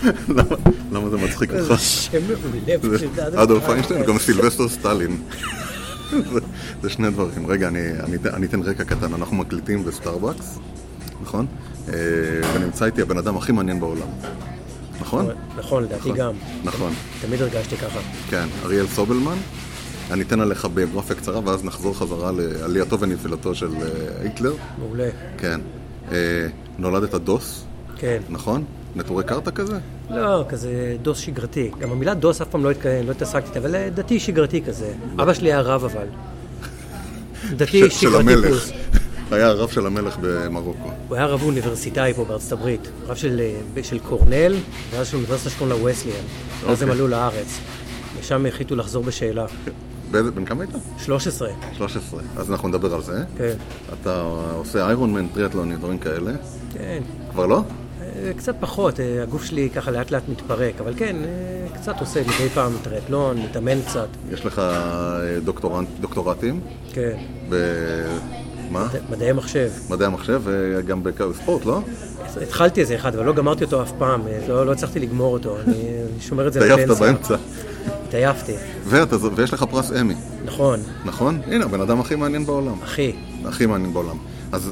למה זה מצחיק אותך? שם מעולה. אדולף איינשטיין, גם סילבסטר סטלין. זה שני דברים. רגע, אני אתן רקע קטן. אנחנו מקליטים בסטארבקס, נכון? ונמצא איתי הבן אדם הכי מעניין בעולם. נכון? נכון, לדעתי גם. נכון. תמיד הרגשתי ככה. כן, אריאל סובלמן. אני אתן עליך ביוגרפיה קצרה, ואז נחזור חזרה לעלייתו ונפילתו של היטלר. מעולה. כן. נולדת דוס. כן. נכון? נטורי קרתא כזה? לא, כזה דוס שגרתי. גם המילה דוס אף פעם לא התעסקתי, אבל דתי שגרתי כזה. אבא שלי היה רב אבל. דתי שגרתי פלוס. היה הרב של המלך במרוקו. הוא היה רב אוניברסיטאי פה בארצות הברית. רב של קורנל, ואז של אוניברסיטה שקוראים לה וסליאן. אז הם עלו לארץ. ושם החליטו לחזור בשאלה. בן כמה היית? 13. 13. אז אנחנו נדבר על זה. כן. אתה עושה איירונמן, טריאטלון, דברים כאלה. כן. כבר לא? קצת פחות. הגוף שלי ככה לאט לאט מתפרק. אבל כן, קצת עושה מדי פעם טריאטלון, מתאמן קצת. יש לך דוקטורטים? כן. מה? מדעי מחשב. מדעי המחשב וגם בספורט, לא? התחלתי איזה אחד, אבל לא גמרתי אותו אף פעם. לא הצלחתי לגמור אותו. אני שומר את זה לפנסיה. התעייפת באמצע. התעייפתי. ויש לך פרס אמי. נכון. נכון? הנה, הבן אדם הכי מעניין בעולם. הכי מעניין בעולם. אז,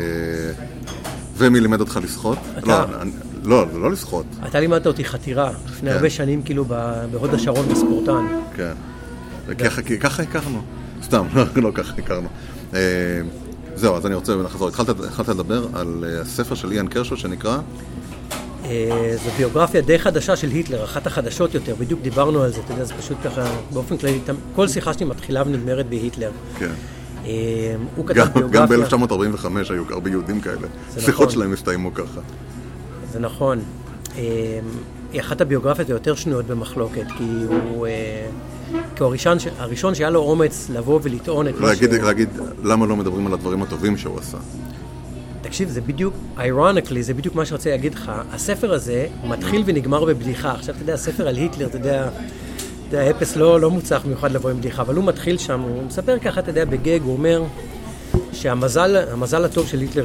ומי לימד אותך לשחות? אתה. לא, זה לא לשחות. אתה לימדת אותי חתירה, לפני הרבה שנים כאילו בהוד השרון בספורטן. כן. ככה הכרנו. סתם, לא ככה הכרנו. זהו, אז אני רוצה לחזור. התחלת לדבר על הספר של איאן קרשו שנקרא? זו ביוגרפיה די חדשה של היטלר, אחת החדשות יותר, בדיוק דיברנו על זה, אתה יודע, זה פשוט ככה, באופן כללי, כל שיחה שלי מתחילה ונגמרת בהיטלר. כן. הוא כתב ביוגרפיה. גם ב-1945 היו הרבה יהודים כאלה. שיחות שלהם הסתיימו ככה. זה נכון. היא אחת הביוגרפיות היותר שנויות במחלוקת, כי הוא הראשון שהיה לו אומץ לבוא ולטעון את מה להגיד, למה לא מדברים על הדברים הטובים שהוא עשה? תקשיב, זה בדיוק, ironically, זה בדיוק מה שרוצה להגיד לך. הספר הזה מתחיל ונגמר בבדיחה. עכשיו, אתה יודע, הספר על היטלר, אתה יודע, האפס לא מוצח מיוחד לבוא עם בדיחה, אבל הוא מתחיל שם, הוא מספר ככה, אתה יודע, בגג, הוא אומר שהמזל הטוב של היטלר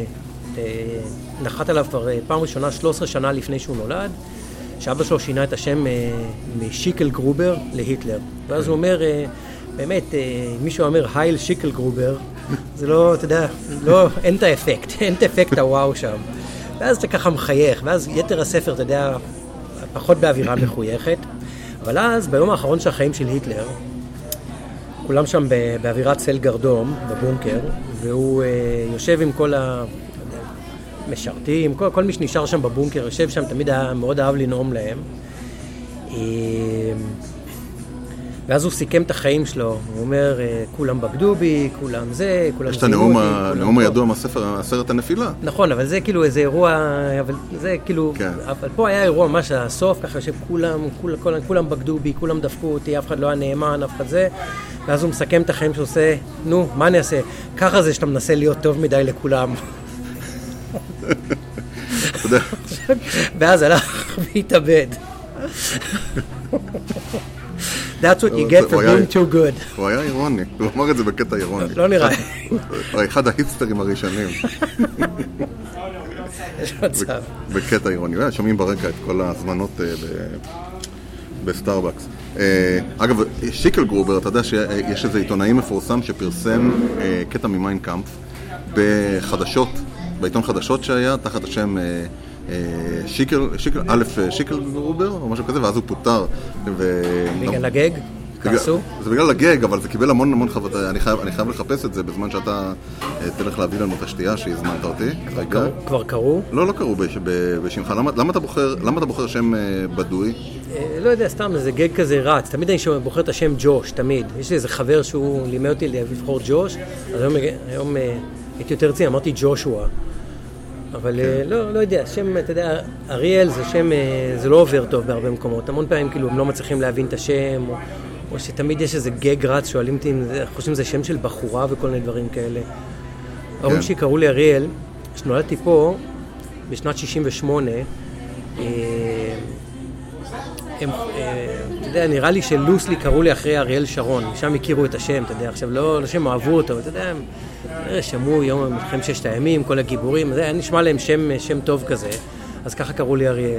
נחת עליו כבר פעם ראשונה 13 שנה לפני שהוא נולד, שאבא שלו שינה את השם משיקל גרובר להיטלר. ואז הוא אומר, באמת, מישהו אומר הייל שיקל גרובר, זה לא, אתה יודע, אין את האפקט, אין את האפקט הוואו שם. ואז אתה ככה מחייך, ואז יתר הספר, אתה יודע, פחות באווירה מחויכת. אבל אז, ביום האחרון של החיים של היטלר, כולם שם באווירת צל גרדום, בבונקר, והוא יושב עם כל המשרתים, כל מי שנשאר שם בבונקר, יושב שם, תמיד מאוד אהב לנאום להם. ואז הוא סיכם את החיים שלו, הוא אומר, כולם בגדו בי, כולם זה, כולם יש את הנאום הידוע מהספר, הסרט הנפילה. נכון, אבל זה כאילו איזה אירוע, אבל זה כאילו, אבל פה היה אירוע ממש הסוף, ככה שכולם בגדו בי, כולם דפקו אותי, אף אחד לא היה נאמן, אף אחד זה, ואז הוא מסכם את החיים שלו, עושה, נו, מה אני אעשה? ככה זה שאתה מנסה להיות טוב מדי לכולם. ואז הלך והתאבד. That's what you get for being too good. הוא היה אירוני, הוא אמר את זה בקטע אירוני. לא נראה. הוא אחד ההיפסטרים הראשונים. יש מצב. בקטע אירוני. שומעים ברקע את כל הזמנות בסטארבקס. אגב, שיקל גרובר, אתה יודע שיש איזה עיתונאי מפורסם שפרסם קטע ממיינקאמפף בחדשות, בעיתון חדשות שהיה, תחת השם שיקל גרובר או משהו כזה, ואז הוא פוטר. בגלל הגג? כעסו? זה בגלל הגג, אבל זה קיבל המון חוות. אני חייב לחפש את זה בזמן שאתה תלך להביא לנו את השתייה שהזמנת אותי. כבר קראו? לא קראו בשמך. למה אתה בוחר שם בדוי? לא יודע, סתם, זה גג כזה רץ. תמיד אני בוחר את השם ג'וש, תמיד. יש לי איזה חבר שהוא לימד אותי לבחור ג'וש, אז היום הייתי יותר צי, אמרתי ג'ושוע. אבל לא יודע, שם, אתה יודע, אריאל זה שם, זה לא עובר טוב בהרבה מקומות. המון פעמים כאילו הם לא מצליחים להבין את השם, או שתמיד יש איזה גג רץ, שואלים אותי, חושבים שזה שם של בחורה וכל מיני דברים כאלה. ההורים שקראו לי אריאל, שנולדתי פה בשנת 68, אתה יודע, נראה לי שלוסלי קראו לי אחרי אריאל שרון, שם הכירו את השם, אתה יודע, עכשיו לא שהם אהבו אותו, אתה יודע, שמעו יום מלחמת ששת הימים, כל הגיבורים, זה היה נשמע להם שם טוב כזה, אז ככה קראו לי אריאל,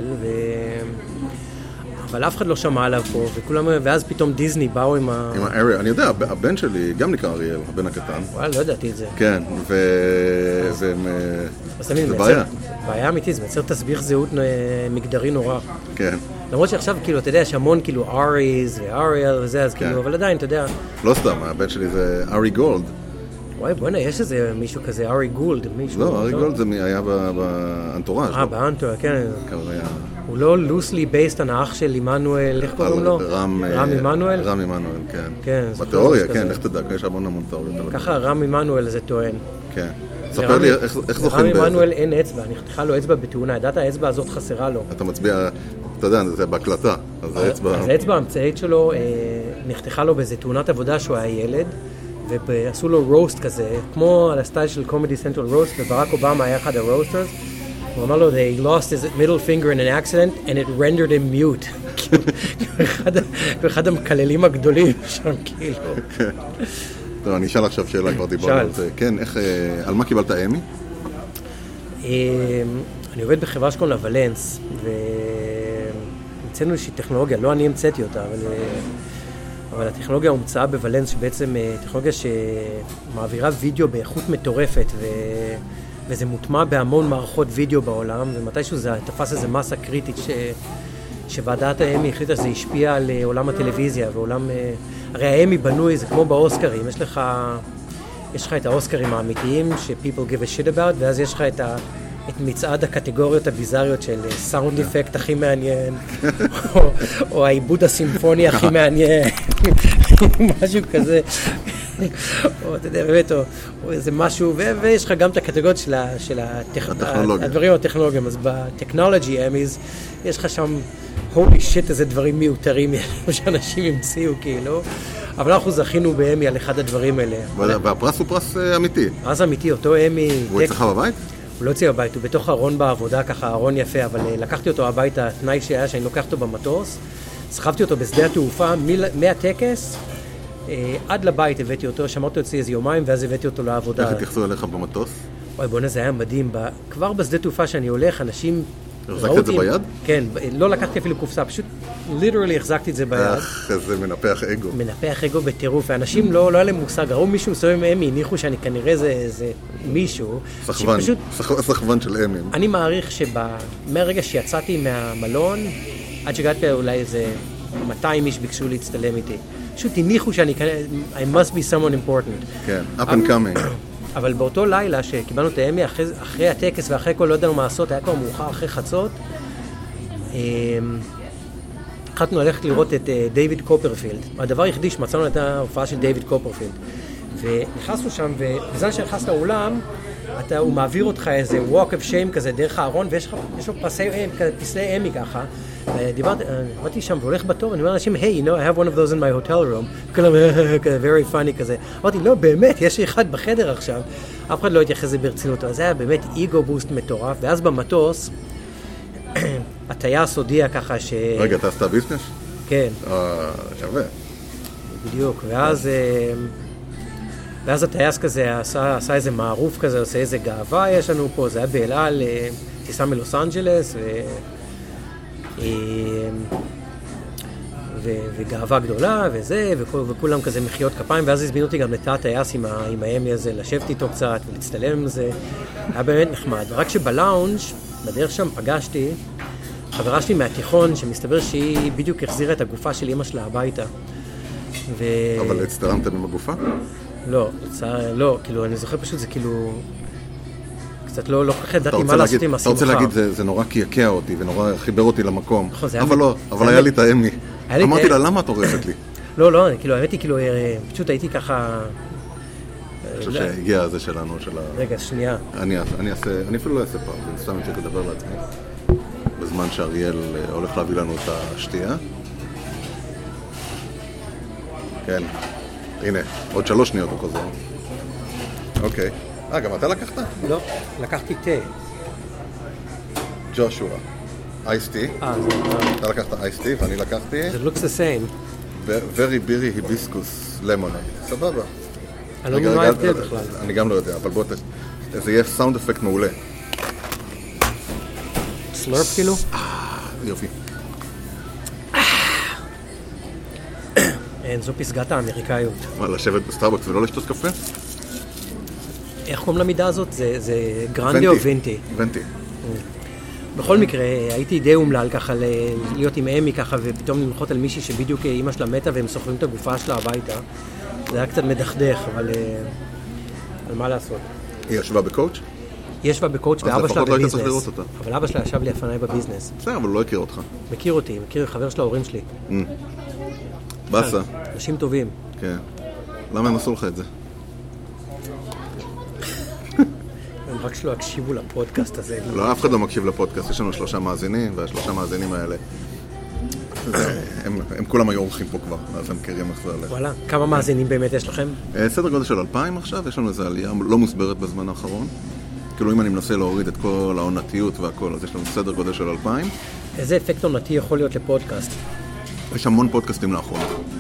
אבל אף אחד לא שמע עליו פה, ואז פתאום דיזני באו עם אריאל, אני יודע, הבן שלי גם נקרא אריאל, הבן הקטן. וואלה, לא ידעתי את זה. כן, זה בעיה. בעיה אמיתית, זה מייצר תסביך זהות מגדרי נורא. כן. למרות שעכשיו, כאילו, אתה יודע, יש המון, כאילו, אריז ואריאל וזה, אז כאילו, אבל עדיין, אתה יודע. לא סתם, הבן שלי זה ארי גולד. וואי, בוא'נה, יש איזה מישהו כזה, ארי גולד, מישהו. לא, ארי גולד זה היה באנטוראז'. באנטוראז', כן. הוא לא לוסלי בייסט על האח של עמנואל, איך קוראים לו? רם עמנואל? רם עמנואל, כן. בתיאוריה, כן, איך תדע, יש המון תיאוריות. ככה רם עמנואל זה טוען. כן. ספר לי איך זוכים רם עמנואל אין אצבע, נחתכה לו אצבע בתאונה, ידעת האצבע הזאת חסרה לו. אתה מצביע, אתה יודע, זה בהקלטה, אז האצבע... אז האצבע המצאית שלו נחתכה לו באיזה תאונת עבודה שהוא היה ילד, ועשו לו רוסט כזה, כמו על הסטייל של קומדי סנטרל רוסט, וברק אובמה היה אחד הרוסטרס, הוא אמר לו, they lost his middle finger in an accident and it rendered him mute. אחד המקללים הגדולים שם, כאילו. טוב, אני אשאל עכשיו שאלה, כבר דיברנו על זה. כן, על מה קיבלת אמי? אני עובד בחברה שקוראים לה ולנס, והמצאנו איזושהי טכנולוגיה, לא אני המצאתי אותה, אבל הטכנולוגיה הומצאה בוולנס, שבעצם טכנולוגיה שמעבירה וידאו באיכות מטורפת, וזה מוטמע בהמון מערכות וידאו בעולם, ומתישהו זה תפס איזו מסה קריטית שוועדת האמי החליטה שזה השפיע על עולם הטלוויזיה, ועולם... הרי האמי בנוי, זה כמו באוסקרים, יש לך את האוסקרים האמיתיים, ש-people give a shit about, ואז יש לך את מצעד הקטגוריות הביזריות של סאונד אפקט הכי מעניין, או העיבוד הסימפוני הכי מעניין, משהו כזה. או אתה יודע, באמת, או איזה משהו, ויש לך גם את הקטגוריות של הדברים הטכנולוגיים, אז בטכנולוגי אמיז, יש לך שם, holy shit, איזה דברים מיותרים שאנשים המציאו, כאילו, אבל אנחנו זכינו באמי על אחד הדברים האלה. והפרס הוא פרס אמיתי. פרס אמיתי, אותו אמי... הוא אצלך בבית? הוא לא אצלי בבית, הוא בתוך ארון בעבודה, ככה ארון יפה, אבל לקחתי אותו הביתה, התנאי שהיה שאני לוקח אותו במטוס, סחבתי אותו בשדה התעופה, מהטקס, עד לבית הבאתי אותו, שמרתי אצלי איזה יומיים, ואז הבאתי אותו לעבודה. איך התייחסו אליך במטוס? אוי, בוא'נה, זה היה מדהים. כבר בשדה תעופה שאני הולך, אנשים... החזקת את זה ביד? כן, לא לקחתי אפילו קופסה, פשוט ליטרלי החזקתי את זה ביד. איזה מנפח אגו. מנפח אגו בטירוף, ואנשים לא היה להם מושג, ראו מישהו מסוים עם אמי, הניחו שאני כנראה זה מישהו. סחבן של אמי. אני מעריך שמהרגע שיצאתי מהמלון, עד שהגעתי אולי איזה 200 איש ביקשו להצטלם איתי. פשוט הניחו שאני I must be someone important. כן, up and coming. אבל באותו לילה שקיבלנו את האמי, אחרי הטקס ואחרי כל לא ידענו מה לעשות, היה כבר מאוחר אחרי חצות, החלטנו ללכת לראות את דיוויד קופרפילד. הדבר היחידי שמצאנו את ההופעה של דיוויד קופרפילד. ונכנסנו שם, ובזמן שנכנס לאולם, הוא מעביר אותך איזה walk of shame כזה דרך הארון, ויש לו פסלי אמי ככה. עמדתי שם והולך בתור, אני אומר לאנשים, hey, you know, I have one of those in my hotel room. כולם, very funny כזה. אמרתי, לא, באמת, יש לי אחד בחדר עכשיו. אף אחד לא התייחס לזה ברצינות. אז זה היה באמת איגו בוסט מטורף, ואז במטוס, הטייס הודיע ככה ש... רגע, אתה עשתה ביזנס? כן. שווה. בדיוק, ואז הטייס כזה עשה איזה מערוף כזה, עושה איזה גאווה יש לנו פה, זה היה באל על, טיסה מלוס אנג'לס, וגאווה גדולה וזה, וכולם כזה מחיאות כפיים, ואז הזמינו אותי גם לתא הטייס עם האמי הזה, לשבת איתו קצת ולהצטלם עם זה, היה באמת נחמד. רק שבלאונג' בדרך שם פגשתי חברה שלי מהתיכון, שמסתבר שהיא בדיוק החזירה את הגופה של אמא שלה הביתה. אבל הצטלמתם עם הגופה? לא, כאילו, אני זוכר פשוט, זה כאילו... קצת לא כל כך ידעתי מה לעשות עם השמחה. אתה רוצה להגיד, זה נורא קעקע אותי, ונורא חיבר אותי למקום. אבל לא, אבל היה לי את האמי. אמרתי לה, למה את הורסת לי? לא, כאילו, האמת היא, כאילו, פשוט הייתי ככה... אני חושב שהגיע הזה שלנו, של ה... רגע, שנייה. אני אפילו לא אעשה פעם, אני סתם אמשיך לדבר לעצמי. בזמן שאריאל הולך להביא לנו את השתייה. כן. הנה, עוד 3 שניות הוא חוזר. אוקיי. גם אתה לקחת? לא, לקחתי תה. ג'ושוע. אייס טי. אתה לקחת אייס טי ואני לקחתי... זה looks the same. very beery hibiscus lemonade. סבבה. אני לא מבין מה ההבדל בכלל. אני גם לא יודע, אבל בוא, זה יהיה סאונד אפקט מעולה. סלרפ כאילו? יופי. אין, זו פסגת האמריקאיות. מה, לשבת בסטארבקס ולא לשתות קפה? איך קוראים למידה הזאת? זה גרנדי או ונטי? ונטי. בכל מקרה, הייתי די אומלל ככה להיות עם אמי ככה, ופתאום ללחות על מישהי שבדיוק אמא שלה מתה והם סוחבים את הגופה שלה הביתה. זה היה קצת מדכדך, אבל מה לעשות? היא ישבה בקואוץ'? היא ישבה בקואוץ' ואבא שלה לא בביזנס. אבל אבא שלה ישב לפניי בביזנס. בסדר, אבל לא הכיר אותך. מכיר אותי, מכיר חבר של ההורים שלי. בסה. אנשים טובים. כן. למה הם עשו לך את זה? הם רק שלא הקשיבו לפודקאסט הזה. לא, אף אחד לא מקשיב לפודקאסט. יש לנו 3 מאזינים, והשלושה מאזינים האלה, הם כולם היו אורחים פה כבר, אז הם מכירים איך זה הולך. וואלה, כמה מאזינים באמת יש לכם? סדר גודל של 2,000 עכשיו, יש לנו איזו עלייה לא מוסברת בזמן האחרון. כאילו אם אני מנסה להוריד את כל העונתיות והכל, אז יש לנו סדר גודל של 2,000. איזה אפקט עונתי יכול להיות לפודקאסט? יש המון פודקאסטים לאחרונה.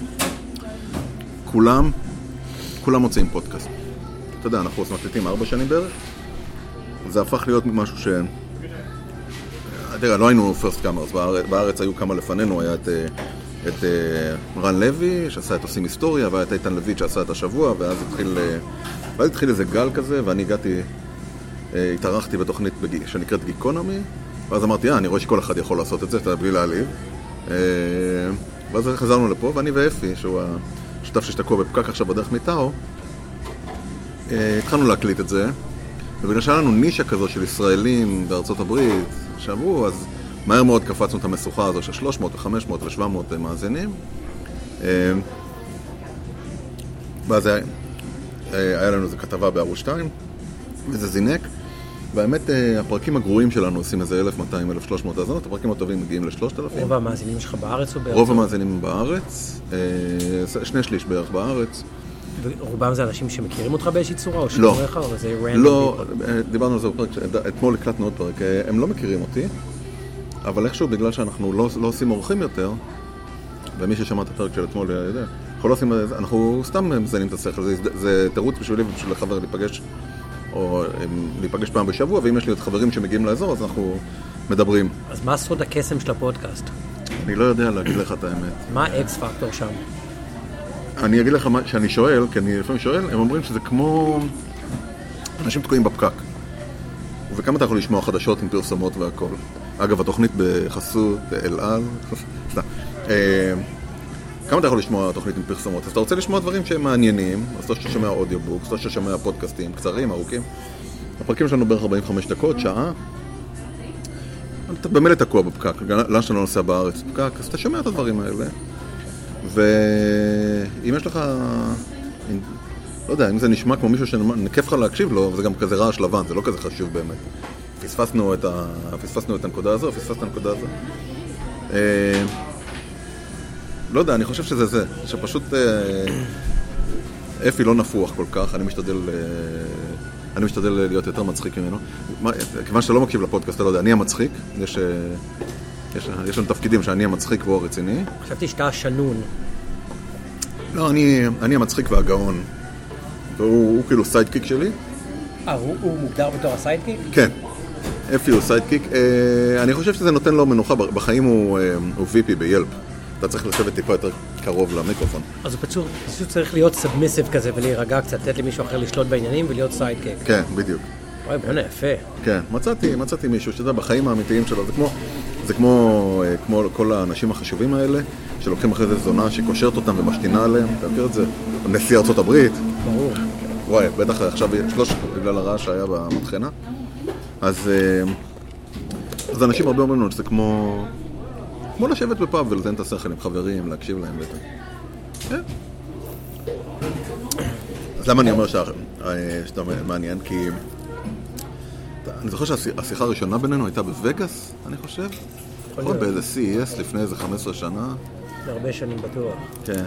כולם מוצאים פודקאסט. אתה יודע, אנחנו מקליטים 4 שנים בערך. זה הפך להיות משהו ש... תראה, לא היינו פרסט קאמרס. בארץ היו כמה לפנינו, היה את רן לוי, שעשה את עושים היסטוריה, והיה את איתן לויט שעשה את השבוע, ואז התחיל איזה גל כזה, ואני התארחתי בתוכנית שנקראת גיקונומי, ואז אמרתי, אני רואה שכל אחד יכול לעשות את זה, אתה בלי להעליב. ואז חזרנו לפה, ואני ואפי, שהוא השותף ששתקוע בפקק עכשיו בדרך מיטאו, התחלנו להקליט את זה, ובגלל שהיה לנו נישה כזו של ישראלים בארצות הברית שעברו, אז מהר מאוד קפצנו את המשוכה הזו של 300 ו-500 ו-700 מאזינים. ואז היה לנו איזו כתבה בערוץ 2, וזה זינק. באמת, הפרקים הגרועים שלנו עושים איזה 1,200, 1,300 האזנות, הפרקים הטובים מגיעים ל-3,000. רוב המאזינים שלך בארץ או בארץ? רוב המאזינים בארץ, 2/3 בערך בארץ. ורובם זה אנשים שמכירים אותך באיזושהי צורה, או לא. שמורך, או זה רנדום? לא, דיברנו על זה בפרק, אתמול הקלטנו עוד פרק, הם לא מכירים אותי, אבל איכשהו בגלל שאנחנו לא עושים אורחים יותר, ומי ששמע את הפרק של אתמול יודע, אנחנו סתם מזיינים את השכל, זה תירוץ בשבילי ובשביל לחבר להיפגש, או להיפגש פעם בשבוע, ואם יש לי עוד חברים שמגיעים לאזור, אז אנחנו מדברים. אז מה סוד הקסם של הפודקאסט? אני לא יודע להגיד לך את האמת. מה האקס פקטור שם? אני אגיד לך שאני שואל, כי אני לפעמים שואל, הם אומרים שזה כמו... אנשים תקועים בפקק. וכמה אתה יכול לשמוע חדשות עם פרסומות והכל. אגב, התוכנית בחסות אל-על, סתם. כמה אתה יכול לשמוע תוכנית עם פרסומות? אז אתה רוצה לשמוע דברים שהם מעניינים, אז אתה שומע אודיובוקס, אתה שומע פודקאסטים קצרים, ארוכים. הפרקים שלנו בערך 45 דקות, שעה. אתה במילא תקוע בפקק, לאן שאתה לא נוסע בארץ בפקק, אז אתה שומע את הדברים האלה. ואם יש לך, לא יודע, אם זה נשמע כמו מישהו שנקף לך להקשיב לו, וזה גם כזה רעש לבן, זה לא כזה חשוב באמת. פספסנו את הנקודה הזו, פספסנו את הנקודה הזו. לא יודע, אני חושב שזה זה, שפשוט אפי לא נפוח כל כך, אני משתדל להיות יותר מצחיק ממנו. כיוון שאתה לא מקשיב לפודקאסט, אתה לא יודע, אני המצחיק, יש לנו תפקידים שאני המצחיק והוא הרציני. חשבתי שאתה השנון. לא, אני המצחיק והגאון. והוא כאילו סיידקיק שלי. הוא מוגדר בתור הסיידקיק? כן. אפי הוא סיידקיק. אני חושב שזה נותן לו מנוחה. בחיים הוא VP ביילפ. אתה צריך לשבת טיפה יותר קרוב למיקרופון. אז הוא פשוט צריך להיות סאבמיסיב כזה ולהירגע קצת, לתת למישהו אחר לשלוט בעניינים ולהיות סיידקיק. כן, בדיוק. אוי, בוא'נה, יפה. כן, מצאתי מישהו שזה בחיים האמיתיים שלו. זה כמו כל האנשים החשובים האלה, שלוקחים אחרי זה זונה שקושרת אותם ומשתינה עליהם. אתה מכיר את זה? נשיא ארצות הברית. ברור. וואי, בטח עכשיו בגלל הרעש שהיה במטחנה. אז אנשים הרבה אומרים לנו שזה כמו לשבת בפאב ולתן את השכל עם חברים, להקשיב להם ואת זה. כן. אז למה אני אומר שאתה מעניין? כי אני זוכר שהשיחה הראשונה בינינו הייתה בווגאס, אני חושב. נכון, באיזה CES לפני איזה 15 שנה. הרבה שנים בטוח. כן.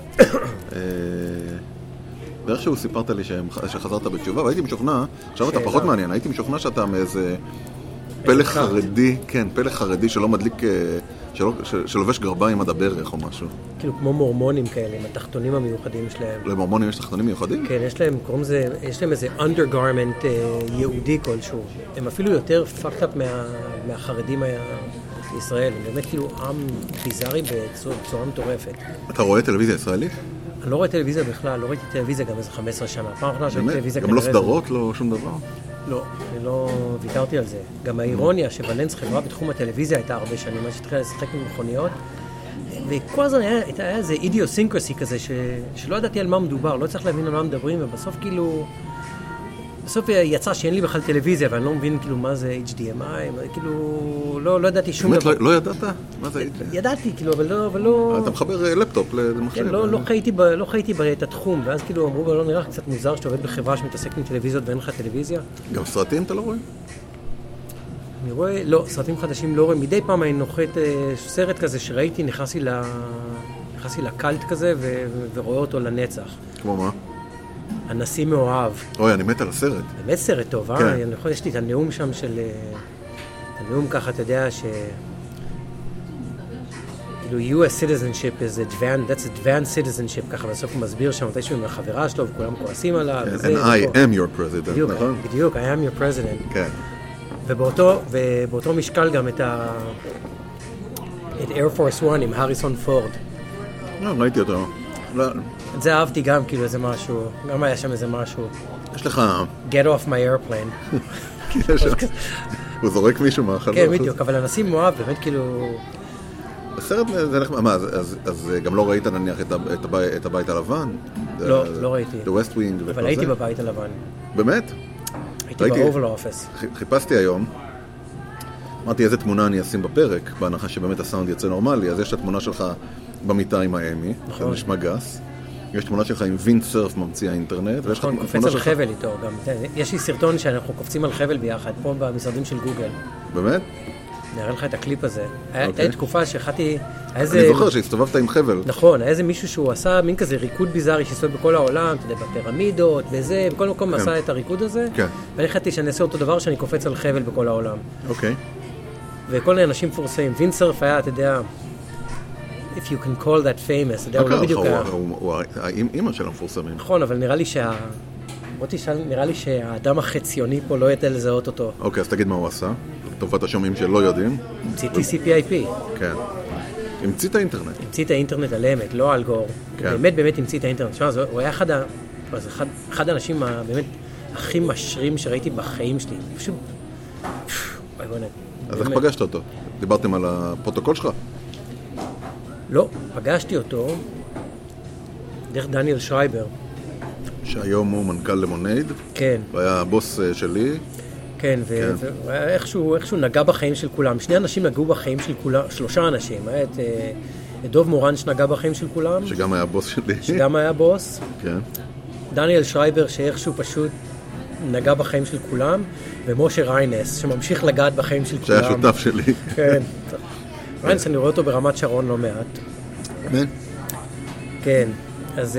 ואיכשהו סיפרת לי שחזרת בתשובה, והייתי משוכנע, עכשיו אתה פחות מעניין, הייתי משוכנע שאתה מאיזה פלא חרדי, כן, פלא חרדי שלא מדליק, שלובש גרביים עד הברך או משהו. כאילו כמו מורמונים כאלה, עם התחתונים המיוחדים שלהם. למורמונים יש תחתונים מיוחדים? כן, יש להם איזה undergarment יהודי כלשהו. הם אפילו יותר fucked up מהחרדים בישראל. הם באמת כאילו עם ביזארי בצורה מטורפת. אתה רואה טלוויזיה ישראלית? אני לא רואה טלוויזיה בכלל, לא ראיתי טלוויזיה גם איזה 15 שנה. פעם אחרונה שראיתי טלוויזיה גם לא סדרות, לא שום דבר? לא, אני לא ויתרתי על זה. גם האירוניה שוולנס חברה בתחום הטלוויזיה הייתה הרבה שנים, אז שהתחילה לשחק עם מכוניות, וכל הזמן היה איזה אידיוסינקרסי כזה, שלא ידעתי על מה מדובר, לא צריך להבין על מה מדברים, ובסוף כאילו, בסוף יצא שאין לי בכלל טלוויזיה, ואני לא מבין כאילו מה זה HDMI, כאילו, לא ידעתי שום דבר. באמת, לא ידעת? מה זה HDMI? ידעתי, כאילו, אבל לא... אתה מחבר לפטופ למחשב. כן, לא חייתי את התחום, ואז כאילו אמרו, לא נראה קצת מוזר שאתה עובד בחברה שמתעסק עם טלוויזיות ואין לך טלוויזיה. גם סרטים אתה לא רואה? אני רואה, לא, סרטים חדשים לא רואה. מדי פעם אני נוחת סרט כזה שראיתי, נכנסתי לקלט כזה ורואה אותו לנצח. כמו מה? הנשיא מאוהב. אוי, אני מת על הסרט. באמת סרט טוב, כן. אני יכול, יש לי את הנאום שם הנאום ככה, אתה יודע כאילו US citizenship is that's advanced citizenship, ככה בסוף הוא מסביר שם מתישהו עם החברה שלו וכולם כועסים עליו. And I am your president, נכון? בדיוק, I am your president. כן. ובאותו משקל גם את Air Force One עם הריסון פורד. לא, ראיתי אותו. את זה אהבתי גם, כאילו איזה משהו, גם היה שם איזה משהו. יש לך... Get off my airplane. הוא זורק מישהו מהחלון. כן, בדיוק, אבל הנשיא מאוהב, באמת כאילו... הסרט זה נחמד, מה, אז גם לא ראית נניח את הבית הלבן? לא ראיתי. The West Wing. אבל הייתי בבית הלבן. באמת? הייתי באובל אופס. חיפשתי היום, אמרתי איזה תמונה אני אשים בפרק, בהנחה שבאמת הסאונד יצא נורמלי, אז יש את התמונה שלך במיטה עם האמי, זה נשמע גס. יש תמונה שלך עם וינד סרף ממציא האינטרנט. נכון, קופץ על חבל איתו גם. יש לי סרטון שאנחנו קופצים על חבל ביחד, פה במשרדים של גוגל. באמת? נראה לך את הקליפ הזה. הייתה תקופה שהחלטתי... אני זוכר שהסתובבת עם חבל. נכון, היה איזה מישהו שהוא עשה מין כזה ריקוד ביזארי שהסתובב בכל העולם, אתה יודע, בפירמידות, וזה, בכל מקום עשה את הריקוד הזה. ואני חשבתי שאני אעשה אותו דבר שאני קופץ על חבל בכל העולם. אוקיי. וכל מיני אנשים מפורסמים. וינד סרף היה, אתה יודע... If you can call that famous, אתה יודע, הוא לא בדיוק היה... הוא האמא של המפורסמים. נכון, אבל נראה לי שהאדם החציוני פה לא יתה לזהות אותו. אוקיי, אז תגיד מה הוא עשה. לטובת השומעים שלא יודעים. המציא TCP/IP. כן. המציא את האינטרנט. המציא את האינטרנט על אמת, לא על גור. הוא באמת המציא את האינטרנט. הוא היה אחד האנשים באמת הכי משרים שראיתי בחיים שלי. פשוט... אז איך פגשת אותו? דיברתם על הפרוטוקול שלך? לא, פגשתי אותו דרך דניאל שרייבר. שהיום הוא מנכ"ל למונייד. כן. הוא היה הבוס שלי. כן, ואיכשהו נגע בחיים של כולם. שני אנשים נגעו בחיים של כולם, 3 אנשים. היה את דוב מורן שנגע בחיים של כולם. שגם היה בוס שלי. שגם היה בוס. כן. דניאל שרייבר שאיכשהו פשוט נגע בחיים של כולם. ומשה ריינס שממשיך לגעת בחיים של כולם. שהיה שותף שלי. כן. ריינס, אני רואה אותו ברמת שרון לא מעט. כן? כן, אז...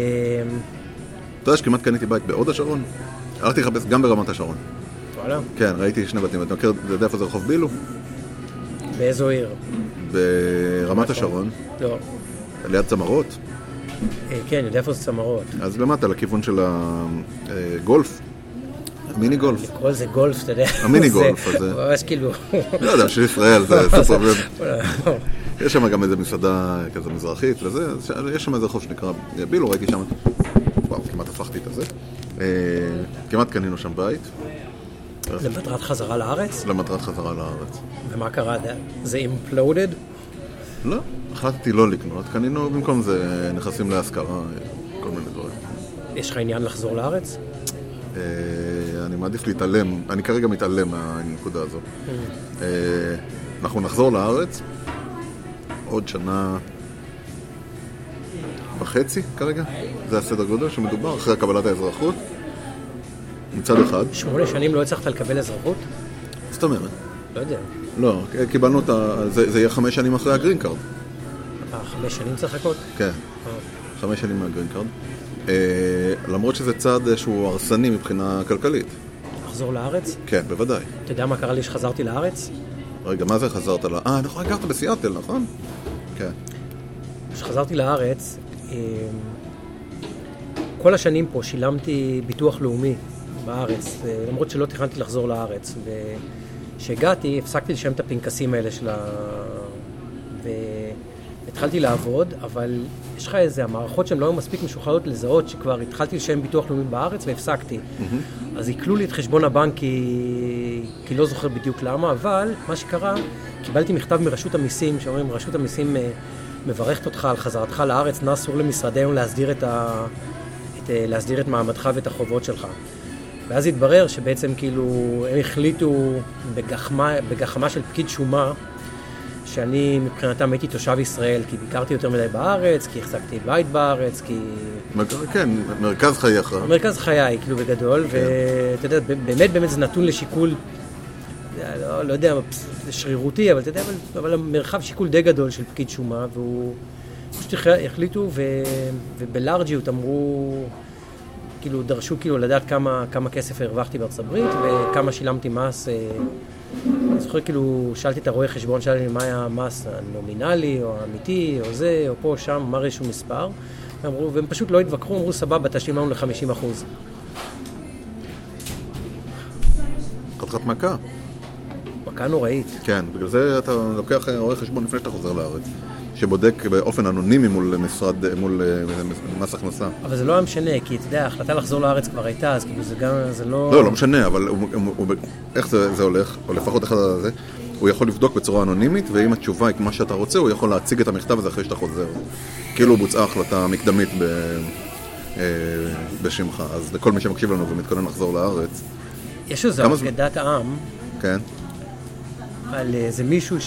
אתה יודע שכמעט קניתי בית בעוד השרון? הלכתי לחפש גם ברמת השרון. וואלה? כן, ראיתי 2 בתים. אתה מכיר, אתה יודע איפה זה רחוב בילו? באיזו עיר? ברמת השרון. לא. ליד צמרות? כן, יודע איפה זה צמרות. אז למטה, לכיוון של הגולף. המיני גולף. לקרוא לזה גולף, אתה יודע. המיני גולף הזה. ממש כאילו... לא יודע, של ישראל זה סופר. יש שם גם איזה מסעדה כזה מזרחית וזה, יש שם איזה רחוב שנקרא בילו, ראיתי שם, וואו, כמעט הפכתי את זה. כמעט קנינו שם בית. למטרת חזרה לארץ? למטרת חזרה לארץ. ומה קרה? זה imploded? לא, החלטתי לא לקנות, קנינו במקום זה נכנסים להשכרה, כל מיני דברים. יש לך עניין לחזור לארץ? אני מעדיף להתעלם, אני כרגע מתעלם מהנקודה הזו. אנחנו נחזור לארץ עוד 1.5 שנה כרגע, זה הסדר גודל שמדובר, אחרי קבלת האזרחות, מצד אחד. 8 שנים לא הצלחת לקבל אזרחות? זאת אומרת? לא יודע. לא, קיבלנו זה יהיה 5 שנים אחרי הגרין קארד. 5 שנים צריך לחכות? כן, 5 שנים מהגרין קארד. למרות שזה צעד שהוא הרסני מבחינה כלכלית. לחזור לארץ? כן, בוודאי. אתה יודע מה קרה לי שחזרתי לארץ? רגע, מה זה חזרת נכון, גרת בסיאטל, נכון? כן. כשחזרתי לארץ, כל השנים פה שילמתי ביטוח לאומי בארץ, למרות שלא תכננתי לחזור לארץ. וכשהגעתי, הפסקתי לשלם את הפנקסים האלה והתחלתי לעבוד, אבל יש לך איזה המערכות שהן לא היו מספיק משוחררות לזהות שכבר התחלתי לשלם ביטוח לאומי בארץ והפסקתי. אז עיקלו לי את חשבון הבנק כי לא זוכר בדיוק למה, אבל מה שקרה, קיבלתי מכתב מרשות המיסים, שאומרים, רשות המיסים מברכת אותך על חזרתך לארץ, נא אסור למשרדינו להסדיר את מעמדך ואת החובות שלך. ואז התברר שבעצם כאילו הם החליטו בגחמה של פקיד שומה, שאני מבחינתם הייתי תושב ישראל, כי ביקרתי יותר מדי בארץ, כי החזקתי בית בארץ, כי... כן, מרכז חייך. מרכז חיי, כאילו בגדול, ואתה יודע, באמת זה נתון לשיקול, לא יודע, שרירותי, אבל אתה יודע, אבל המרחב שיקול די גדול של פקיד שומה, והוא פשוט החליטו, ובלארג'יות אמרו, כאילו דרשו כאילו לדעת כמה כסף הרווחתי בארצות הברית, וכמה שילמתי מס. אני זוכר כאילו, שאלתי את הרואה חשבון שלי מה היה המס הנומינלי, או האמיתי, או זה, או פה, שם, אמר איזשהו מספר. והם פשוט לא התווכחו, אמרו סבבה, תשלים לנו ל-50%. חתיכת מכה. מכה נוראית. כן, בגלל זה אתה לוקח רואה חשבון לפני שאתה חוזר לארץ, שבודק באופן אנונימי מול מס הכנסה. אבל זה לא היה משנה, כי אתה יודע, ההחלטה לחזור לארץ כבר הייתה, אז כאילו זה לא... לא משנה, אבל איך זה הולך, או לפחות אחד הזה, הוא יכול לבדוק בצורה אנונימית, ואם התשובה היא מה שאתה רוצה, הוא יכול להציג את המכתב הזה אחרי שאתה חוזר. כאילו בוצעה החלטה מקדמית בשמך. אז לכל מי שמקשיב לנו ומתכונן לחזור לארץ. יש איזו אגדת העם, כן. על איזה מישהו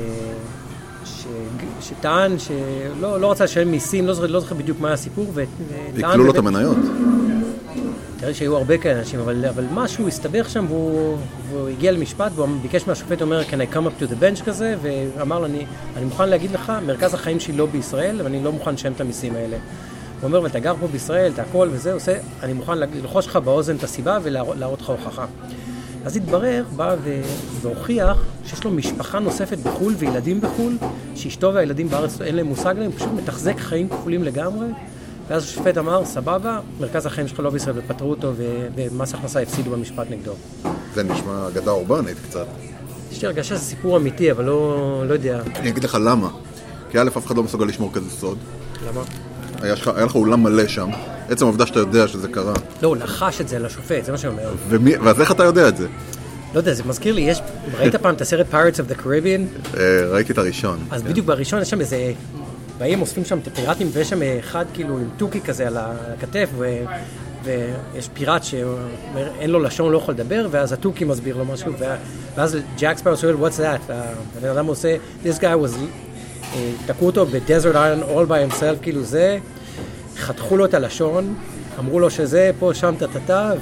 שטען שלא רצה לשלם מיסים, לא זוכר בדיוק מה הסיפור, עיקלו לו את המניות. תראה שהיו הרבה כאלה אנשים, אבל משהו הסתבך שם, והוא הגיע למשפט, והוא ביקש מהשופט, אומר, can I come up to the bench כזה, ואמר לו, אני מוכן להגיד לך, מרכז החיים שלי לא בישראל, ואני לא מוכן לשלם את המיסים האלה. הוא אומר, ואתה גר פה בישראל, אתה הכל וזה, אני מוכן ללחוש לך באוזן את הסיבה ולהראות לך הוכחה. אז התברר, בא והוכיח שיש לו משפחה נוספת בחול וילדים בחול, שאשתו והילדים בארץ אין להם מושג להם, פשוט מתחזק חיים כפולים לגמרי. ואז השופט אמר, סבבה, מרכז החיים שלך לא בישראל, ופטרו אותו, ומס הכנסה הפסידו במשפט נגדו. זה נשמע אגדה אורבנית קצת. יש לי הרגשה שזה סיפור אמיתי, אבל לא יודע. אני אגיד לך למה. כי א' אף אחד לא מסוגל לשמור כזה סוד. למה? היה לך אולם מלא שם. עצם העובדה שאתה יודע שזה קרה. לא, הוא לחש את זה לשופט, זה מה שאני אומר. ואז איך אתה יודע את זה? לא יודע, זה מזכיר לי, ראית פעם את הסרט Pirates of the Caribbean? ראיתי את הראשון. אז בדיוק בראשון יש שם איזה... באים אוספים שם את הפיראטים, ויש שם אחד כאילו עם טוקי כזה על הכתף, ויש פיראט שאומר, אין לו לשון, לא יכול לדבר, ואז הטוקי מסביר לו משהו, ואז ג'ק ספארו שואל, what's that? הבן אדם עושה, this guy was... תקעו אותו ב-Desert Island all by himself, כאילו זה, חתכו לו את הלשון, אמרו לו שזה פה, שם, טטטה,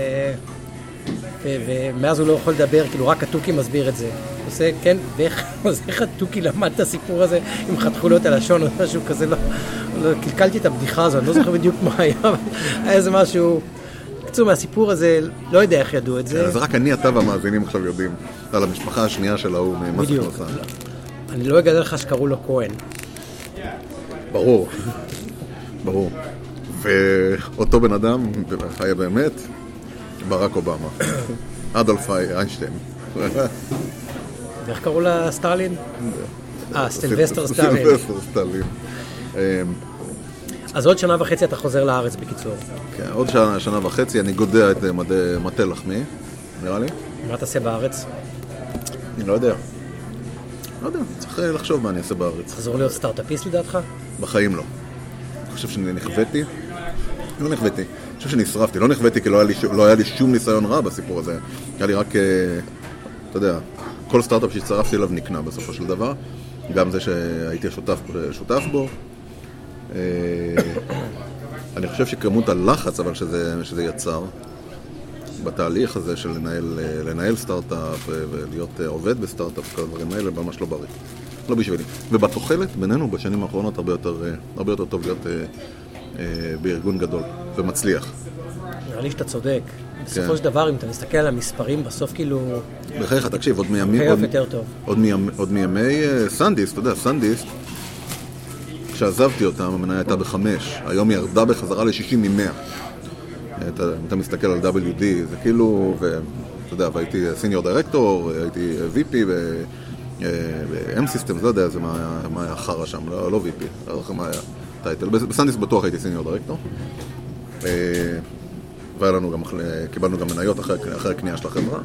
ומאז הוא לא יכול לדבר, כאילו רק הטוקי מסביר את זה. עושה, כן, ואיך הטוקי למד את הסיפור הזה, אם חתכו לו את הלשון או משהו כזה, לא קלקלתי את הבדיחה הזו, אני לא זוכר בדיוק מה היה, אבל היה איזה משהו, קצור מהסיפור הזה, לא יודע איך ידעו את זה. אז רק אני, אתה והמאזינים עכשיו יודעים, על המשפחה השנייה של ההוא ממס הכנסה. אני לא אגלה לך שקראו לו כהן. ברור, ברור. ואותו בן אדם, היה באמת, ברק אובמה. אדולף איינשטיין. ואיך קראו לה סטלין? סילבסטר סטלין. סילבסטר סטלין. אז עוד שנה וחצי אתה חוזר לארץ בקיצור. כן, עוד שנה וחצי אני גודע את מטה לחמי, נראה לי. מה תעשה בארץ? אני לא יודע. לא יודע, צריך לחשוב מה אני אעשה בארץ. תחזור להיות סטארט-אפיסט לדעתך? בחיים לא. אני חושב שאני נחוויתי. לא נחוויתי. אני חושב שנשרפתי. לא נחוויתי כי לא היה לי שום ניסיון רע בסיפור הזה. היה לי רק, אתה יודע, כל סטארט-אפ שהצטרפתי אליו נקנה בסופו של דבר. גם זה שהייתי שותף בו. אני חושב שכמות הלחץ אבל שזה יצר בתהליך הזה של לנהל סטארט-אפ ולהיות עובד בסטארט-אפ, כל הדברים האלה ממש לא בריא. לא בשבילי. ובתוחלת בינינו בשנים האחרונות הרבה יותר טוב להיות בארגון גדול, ומצליח. נראה לי שאתה צודק. בסופו של דבר, אם אתה מסתכל על המספרים, בסוף כאילו... בחייך, תקשיב, עוד מימי סנדיסט, אתה יודע, סנדיסט, כשעזבתי אותם, המניה הייתה ב5, היום היא ירדה בחזרה ל-60 מ-100. אתה מסתכל על WD, זה כאילו, אתה יודע, והייתי סיניור דירקטור, הייתי VP ב-M-Systems, לא יודע מה היה חרה שם, לא VP, לא יודע מה היה טייטל. בסנדיסט בטוח הייתי סיניור דירקטור. קיבלנו גם מניות אחרי הקנייה של החברה.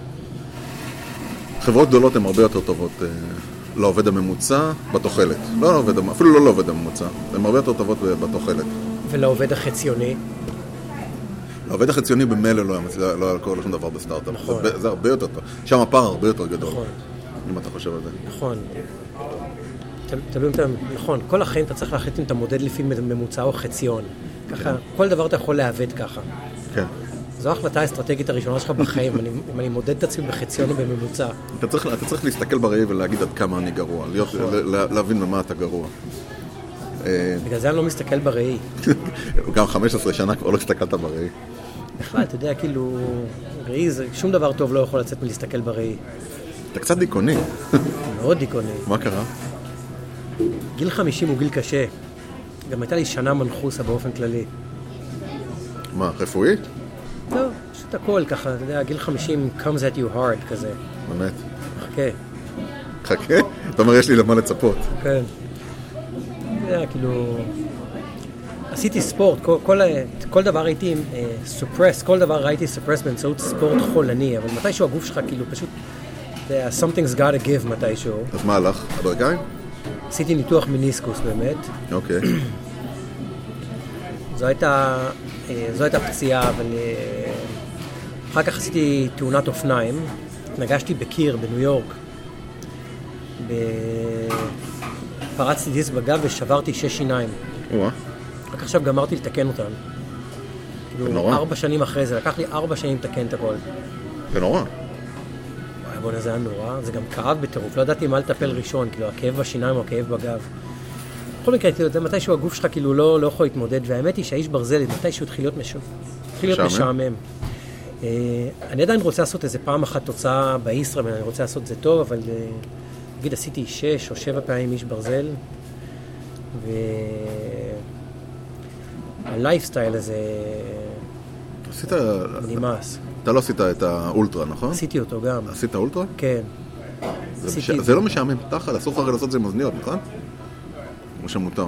חברות גדולות הן הרבה יותר טובות לעובד הממוצע בתוחלת. אפילו לא לעובד הממוצע, הן הרבה יותר טובות בתוחלת. ולעובד החציוני? לעובד החציוני במילא לא היה קורה לשום דבר בסטארט-אפ. נכון. זה הרבה יותר טוב. שם הפער הרבה יותר גדול. נכון. אם אתה חושב על זה. נכון. נכון, כל החיים אתה צריך להחליט אם אתה מודד לפי ממוצע או חציון. ככה, כל דבר אתה יכול לעבד ככה. כן. זו ההחלטה האסטרטגית הראשונה שלך בחיים, אם אני מודד את עצמי בחציון או בממוצע. אתה צריך להסתכל בראי ולהגיד עד כמה אני גרוע, להבין במה אתה גרוע. בגלל זה אני לא מסתכל בראי. גם 15 שנה כבר לא הסתכלת בראי. בכלל, אתה יודע, כאילו, ראי, שום דבר טוב לא יכול לצאת מלהסתכל בראי. אתה קצת דיכאוני. מאוד דיכאוני. מה קרה? גיל 50 הוא גיל קשה. גם הייתה לי שנה מנחוסה באופן כללי. מה, רפואי? לא, פשוט הכל ככה, אתה יודע, גיל 50 comes at you hard כזה. באמת? חכה. אתה אומר, יש לי למה לצפות. כן. אתה יודע, כאילו... עשיתי ספורט, כל דבר הייתי suppress, כל דבר ראיתי suppress באמצעות ספורט חולני, אבל מתישהו הגוף שלך כאילו פשוט, something's gotta give מתישהו. אז מה הלך? הברכיים? עשיתי ניתוח מיניסקוס באמת. אוקיי. זו הייתה פציעה, אבל אחר כך עשיתי תאונת אופניים. התנגשתי בקיר בניו יורק. פרצתי דיסק בגב ושברתי 6 שיניים. רק עכשיו גמרתי לתקן אותן. כאילו 4 שנים אחרי זה, לקח לי 4 שנים לתקן את הכל. זה נורא. בוא'נה, זה היה נורא, זה גם כאב בטירוף, לא ידעתי מה לטפל ראשון, כאילו הכאב בשיניים או הכאב בגב. בכל מקרה, זה מתישהו הגוף שלך כאילו לא יכול להתמודד, והאמת היא שהאיש ברזל, מתישהו התחיל להיות משעמם. אני עדיין רוצה לעשות איזה פעם אחת תוצאה בישראל, אני רוצה לעשות את זה טוב, אבל נגיד עשיתי 6 או 7 פעמים איש ברזל, והלייפסטייל הזה נמאס. אתה לא עשית את האולטרה, נכון? עשיתי אותו גם. עשית אולטרה? כן. זה לא משעמם, תחת, אסור לך לעשות את זה עם אוזניות, נכון? כמו שמותר.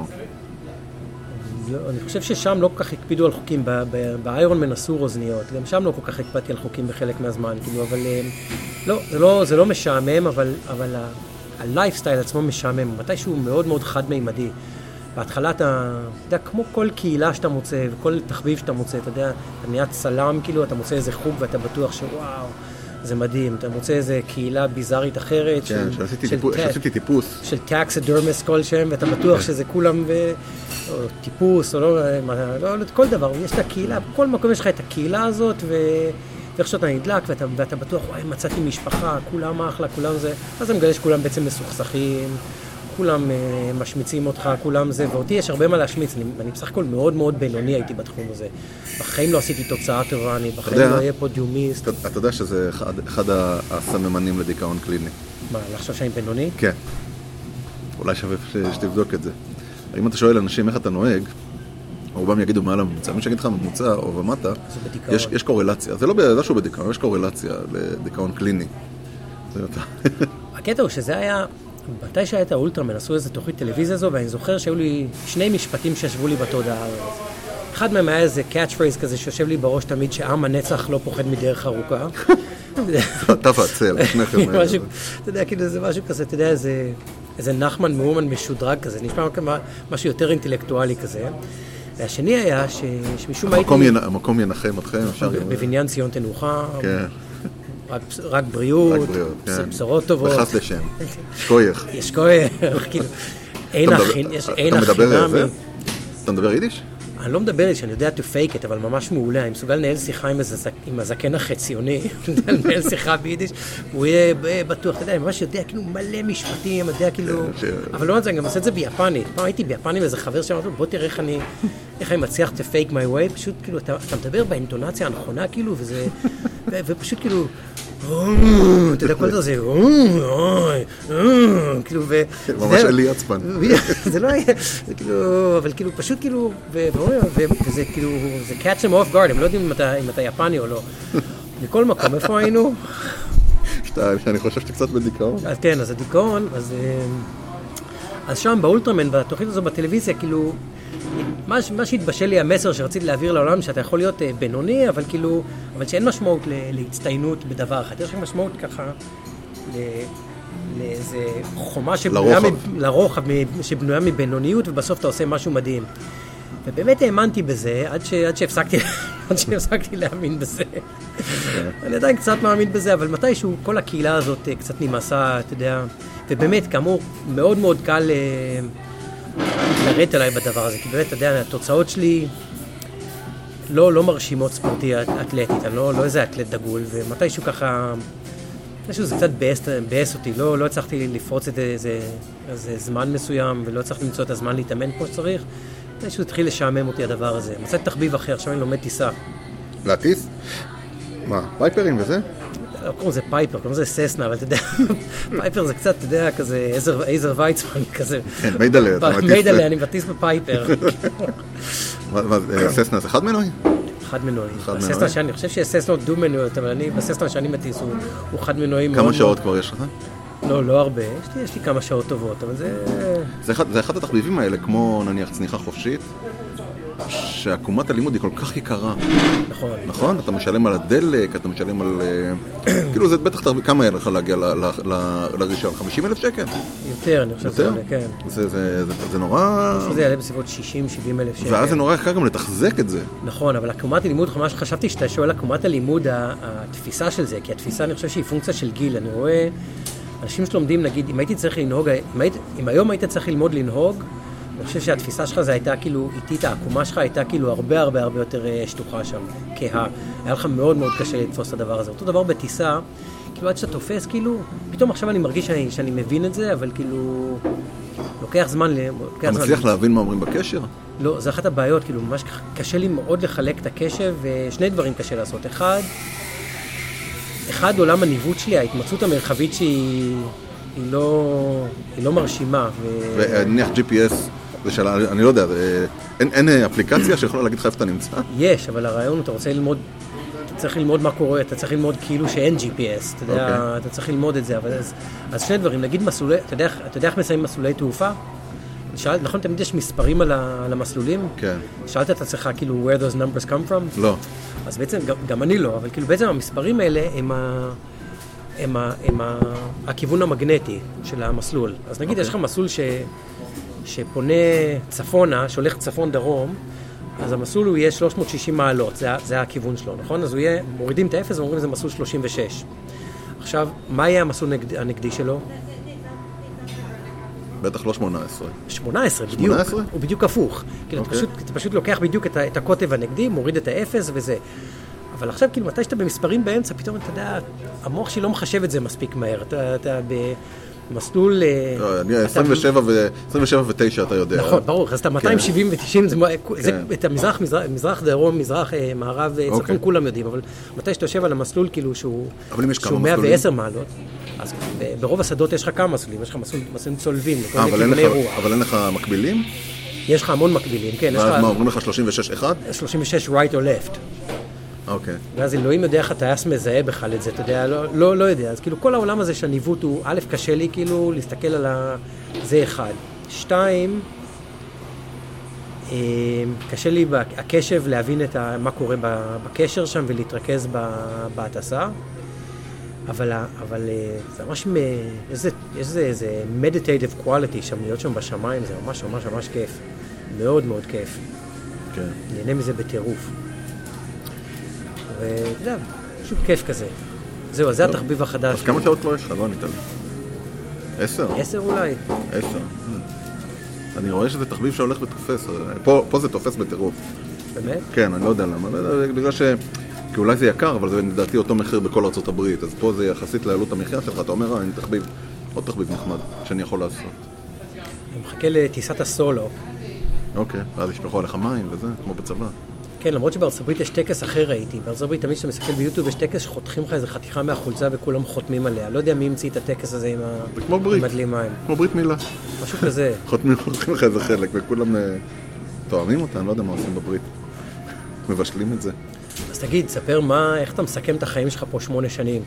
אני חושב ששם לא כל כך הקפידו על חוקים, באיירון מן אסור אוזניות, גם שם לא כל כך הקפדתי על חוקים בחלק מהזמן, כאילו, אבל לא, זה לא משעמם, אבל הלייפסטייל עצמו משעמם, מתישהו מאוד מאוד חד-מימדי. בהתחלה אתה יודע, כמו כל קהילה שאתה מוצא, וכל תחביב שאתה מוצא, אתה יודע, אתה נהיה צלם, כאילו, אתה מוצא איזה חוג ואתה בטוח שוואו, זה מדהים, אתה מוצא איזה קהילה ביזארית אחרת, כן, שעשיתי טיפוס. של טקסידרמיסט כלשהם, ואתה בטוח שזה כולם, או טיפוס, או לא, כל דבר, יש את הקהילה, בכל מקום יש לך את הקהילה הזאת, ואיך שאתה נדלק, ואתה בטוח, וואי, מצאתי משפחה, כולם אחלה, כולם זה, אז אני מגלה שכולם בעצם מסוכסכים, כולם משמיצים אותך, כולם זה, ואותי יש הרבה מה להשמיץ, אני בסך הכל מאוד מאוד בינוני הייתי בתחום הזה. בחיים לא עשיתי תוצאה טובה, אני בחיים לא אהיה פודיומיסט. אתה יודע שזה אחד הסממנים לדיכאון קליני. מה, לחשוב שאני בינוני? כן. אולי שווה שתבדוק את זה. אם אתה שואל אנשים איך אתה נוהג, רובם יגידו מעל הממוצע. מי שיגיד לך ממוצע או ומטה, יש קורלציה. זה לא שהוא בדיכאון, יש קורלציה לדיכאון קליני. הקטע הוא שזה היה... מתי שהיה את האולטרמן, עשו איזו תוכנית טלוויזיה הזו, ואני זוכר שהיו לי 2 משפטים שישבו לי בתודעה. אחד מהם היה איזה catch phrase כזה שיושב לי בראש תמיד, שעם הנצח לא פוחד מדרך ארוכה. אתה ועצל, שניכם. אתה יודע, כאילו זה משהו כזה, אתה יודע, איזה נחמן מאומן משודרג כזה, נשמע משהו יותר אינטלקטואלי כזה. והשני היה שמשום הייתי... המקום ינחם אתכם, אפשר... בבניין ציון תנוחה. כן. רק בריאות, בשורות טובות. וחס לשם. שכוייך. יש כוייך, כאילו, אין החינמי. אתה מדבר יידיש? אני לא מדבר יידיש, אני יודע to fake it, אבל ממש מעולה. אני מסוגל לנהל שיחה עם הזקן החציוני, לנהל שיחה ביידיש, הוא יהיה בטוח, אתה יודע, אני ממש יודע כאילו מלא משפטים, יודע כאילו... אבל לא יודע, אני גם עושה את זה ביפנית. פעם הייתי ביפנית ואיזה חבר שאמרתי, בוא תראה איך אני... איך אני מצליח to fake my way, פשוט כאילו, אתה מדבר באינטונציה הנכונה, כאילו, וזה, ופשוט כאילו, אתה יודע, כל זה, כאילו, ממש אלי עצבן. זה לא היה, זה כאילו, אבל כאילו, פשוט כאילו, וזה כאילו, זה catch them off guard, הם לא יודעים אם אתה יפני או לא. מכל מקום, איפה היינו? אני חושב שאתה קצת בדיכאון. כן, אז הדיכאון, אז שם באולטרמן, בתוכנית הזו בטלוויזיה, כאילו, מה שהתבשל לי המסר שרציתי להעביר לעולם, שאתה יכול להיות בינוני, אבל כאילו, אבל שאין משמעות להצטיינות בדבר אחד. יש משמעות ככה לאיזה חומה לרוחב, שבנויה מבינוניות, ובסוף אתה עושה משהו מדהים. ובאמת האמנתי בזה, עד שהפסקתי להאמין בזה. אני עדיין קצת מאמין בזה, אבל מתישהו כל הקהילה הזאת קצת נמאסה, אתה יודע, ובאמת, כאמור, מאוד מאוד קל לרדת עליי בדבר הזה, כי באמת, אתה יודע, התוצאות שלי לא מרשימות ספורטי אתלטית, אני לא איזה אתלט דגול, ומתישהו ככה, משהו זה קצת בייס אותי, לא הצלחתי לפרוץ את איזה זמן מסוים, ולא הצלחתי למצוא את הזמן להתאמן כמו שצריך, משהו התחיל לשעמם אותי הדבר הזה. מצאתי תחביב אחר, עכשיו אני לומד טיסה. להטיס? מה, פייפרים וזה? לא קוראים לזה פייפר, קוראים לזה ססנה, אבל אתה יודע, פייפר זה קצת, אתה יודע, כזה עזר ויצמן, כזה. כן, מיידלה, אתה מטיס. מיידלה, אני מטיס בפייפר. ססנה זה חד מנועי? חד מנועי. הססנה שאני חושב שיש ססנות דו מנועיות, אבל בססנה שאני מטיס הוא חד מנועי מאוד. כמה שעות כבר יש לך? לא הרבה, יש לי כמה שעות טובות, אבל זה... זה אחד התחביבים האלה, כמו נניח צניחה חופשית, שעקומת הלימוד היא כל כך יקרה. נכון. נכון? אתה משלם על הדלק, אתה משלם על... כאילו זה בטח תחביב, כמה היה לך להגיע לרישיון? 50,000 שקל? יותר, אני חושב שזה עולה, כן. זה נורא... אני חושב שזה יעלה בסביבות 60,000-70,000 שקל. ואז זה נורא יקר גם לתחזק את זה. נכון, אבל עקומת הלימוד, מה שחשבתי שאתה שואל עקומת הלימוד, התפיסה של זה, כי התפיסה אני חושב שהיא פונקציה של גיל, אני רואה... אנשים שלומדים, נגיד, אם הייתי צריך לנהוג, אם היום היית צריך ללמוד לנהוג, אני חושב שהתפיסה שלך זה הייתה כאילו איטית, העקומה שלך הייתה כאילו הרבה יותר שטוחה שם, כהה. היה לך מאוד מאוד קשה לתפוס את הדבר הזה. אותו דבר בטיסה, כאילו עד שאתה תופס, כאילו, פתאום עכשיו אני מרגיש שאני מבין את זה, אבל כאילו, לוקח זמן. אתה מצליח להבין מה אומרים בקשר? לא, זה אחת הבעיות, כאילו, ממש קשה לי מאוד לחלק את הקשב, ושני דברים קשה לעשות. אחד, עולם הניווט שלי, ההתמצאות המרחבית שהיא לא מרשימה. ונניח GPS, זה שאלה, אני לא יודע, אין אפליקציה שיכולה להגיד לך איפה אתה נמצא? יש, אבל הרעיון, אתה רוצה ללמוד, אתה צריך ללמוד מה קורה, אתה צריך ללמוד כאילו שאין GPS, אתה יודע, אתה צריך ללמוד את זה, אבל אז שני דברים, נגיד מסלולי, אתה יודע איך מסיימים מסלולי תעופה? נכון, תמיד יש מספרים על המסלולים? כן. שאלת את עצמך כאילו, where those numbers come from? לא. אז בעצם, גם אני לא, אבל כאילו בעצם המספרים האלה הם הכיוון המגנטי של המסלול. אז נגיד יש לך מסלול שפונה צפונה, שהולך צפון דרום, אז המסלול הוא יהיה 360 מעלות, זה הכיוון שלו, נכון? אז הוא יהיה, מורידים את האפס ואומרים זה מסלול 36. עכשיו, מה יהיה המסלול הנגדי שלו? בטח לא 18. 18, בדיוק. 18? הוא בדיוק הפוך. כאילו, אתה פשוט לוקח בדיוק את הקוטב הנגדי, מוריד את האפס וזה. אבל עכשיו, כאילו, מתי שאתה במספרים באמצע, פתאום אתה יודע, המוח שלי לא מחשב את זה מספיק מהר. אתה במסלול... אני 27 ו-9, אתה יודע. נכון, ברור. אז אתה 270 ו-90, את המזרח, דרום, מזרח, מערב, צפון, כולם יודעים. אבל מתי שאתה יושב על המסלול, כאילו, שהוא 110 מעלות, אז ברוב השדות יש לך כמה מסלולים, יש לך מסלולים צולבים. אבל אין לך מקבילים? יש לך המון מקבילים, כן. ואז מה, אומרים לך 36-1? 36 right or left. אוקיי. ואז אלוהים יודע איך הטייס מזהה בכלל את זה, אתה יודע, לא יודע. אז כאילו כל העולם הזה שהניווט הוא, א', קשה לי כאילו להסתכל על זה אחד. 2, קשה לי הקשב להבין מה קורה בקשר שם ולהתרכז בהטסה. אבל זה ממש, יש איזה meditative quality שם, להיות שם בשמיים, זה ממש ממש ממש כיף. מאוד מאוד כיף. כן. נהנה מזה בטירוף. ואתה יודע, פשוט כיף כזה. זהו, זה התחביב החדש. אז כמה שעות כבר יש לך? לא ענית לי. 10? 10 אולי. 10. אני רואה שזה תחביב שהולך ותופס. פה זה תופס בטירוף. באמת? כן, אני לא יודע למה. בגלל ש... כי אולי זה יקר, אבל זה לדעתי אותו מחיר בכל ארצות הברית. אז פה זה יחסית לעלות המחיה שלך. אתה אומר, אני תחביב, עוד תחביב נחמד שאני יכול לעשות. אני מחכה לטיסת הסולו. אוקיי, ואז ישפכו עליך מים וזה, כמו בצבא. כן, למרות שבארצות הברית יש טקס אחר ראיתי. בארצות הברית תמיד שאתה מסתכל ביוטיוב יש טקס שחותכים לך איזה חתיכה מהחולצה וכולם חותמים עליה. לא יודע מי המציא את הטקס הזה עם מדלים מים. כמו ברית מילה. משהו כזה. חותמים לך איזה חלק וכולם תואמים אותה, אני לא יודע מה עושים בברית. מבשלים את זה. אז תגיד, ספר איך אתה מסכם את החיים שלך פה 8 שנים.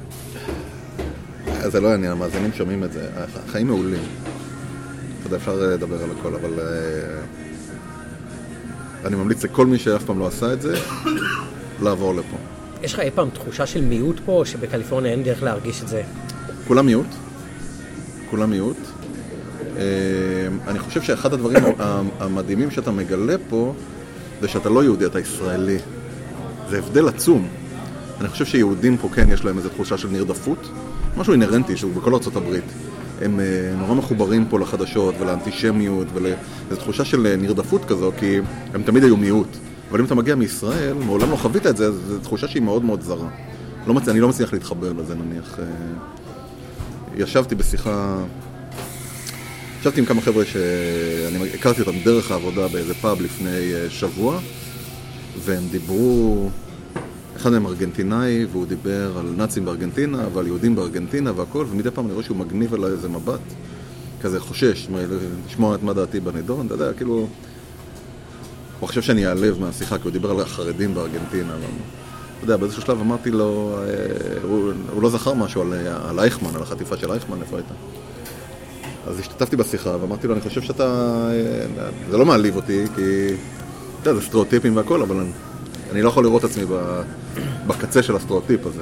זה לא עניין, המאזינים שומעים את זה. החיים מעולים. אתה יודע, אפשר לדבר על הכל, אבל אני ממליץ לכל מי שאף פעם לא עשה את זה, לעבור לפה. יש לך אי פעם תחושה של מיעוט פה, או שבקליפורניה אין דרך להרגיש את זה? כולם מיעוט. כולם מיעוט. אני חושב שאחד הדברים המדהימים שאתה מגלה פה, זה שאתה לא יהודי, אתה ישראלי. זה הבדל עצום. אני חושב שיהודים פה כן יש להם איזו תחושה של נרדפות, משהו אינרנטי שהוא בכל ארצות הברית. הם נורא מחוברים פה לחדשות ולאנטישמיות ולאיזו תחושה של נרדפות כזו, כי הם תמיד היו מיעוט. אבל אם אתה מגיע מישראל, מעולם לא חווית את זה, זו תחושה שהיא מאוד מאוד זרה. אני לא מצליח להתחבר לזה, נניח. ישבתי עם כמה חבר'ה שאני הכרתי אותם דרך העבודה באיזה פאב לפני שבוע, והם דיברו, אחד מהם ארגנטינאי, והוא דיבר על נאצים בארגנטינה, ועל יהודים בארגנטינה והכל, ומדי פעם אני רואה שהוא מגניב עליי איזה מבט, כזה חושש, לשמוע את מה דעתי בנידון, אתה יודע, כאילו, הוא חושב שאני אעלב מהשיחה, כי הוא דיבר על החרדים בארגנטינה, אבל, אתה יודע, באיזשהו שלב אמרתי לו, הוא לא זכר משהו על אייכמן, על החטיפה של אייכמן, איפה הייתה? אז השתתפתי בשיחה, ואמרתי לו, אני חושב זה לא מעליב אותי, כי, אתה יודע, זה סטריאוטיפים והכל, אבל אני לא יכול לראות עצמי בקצה של הסטריאוטיפ הזה.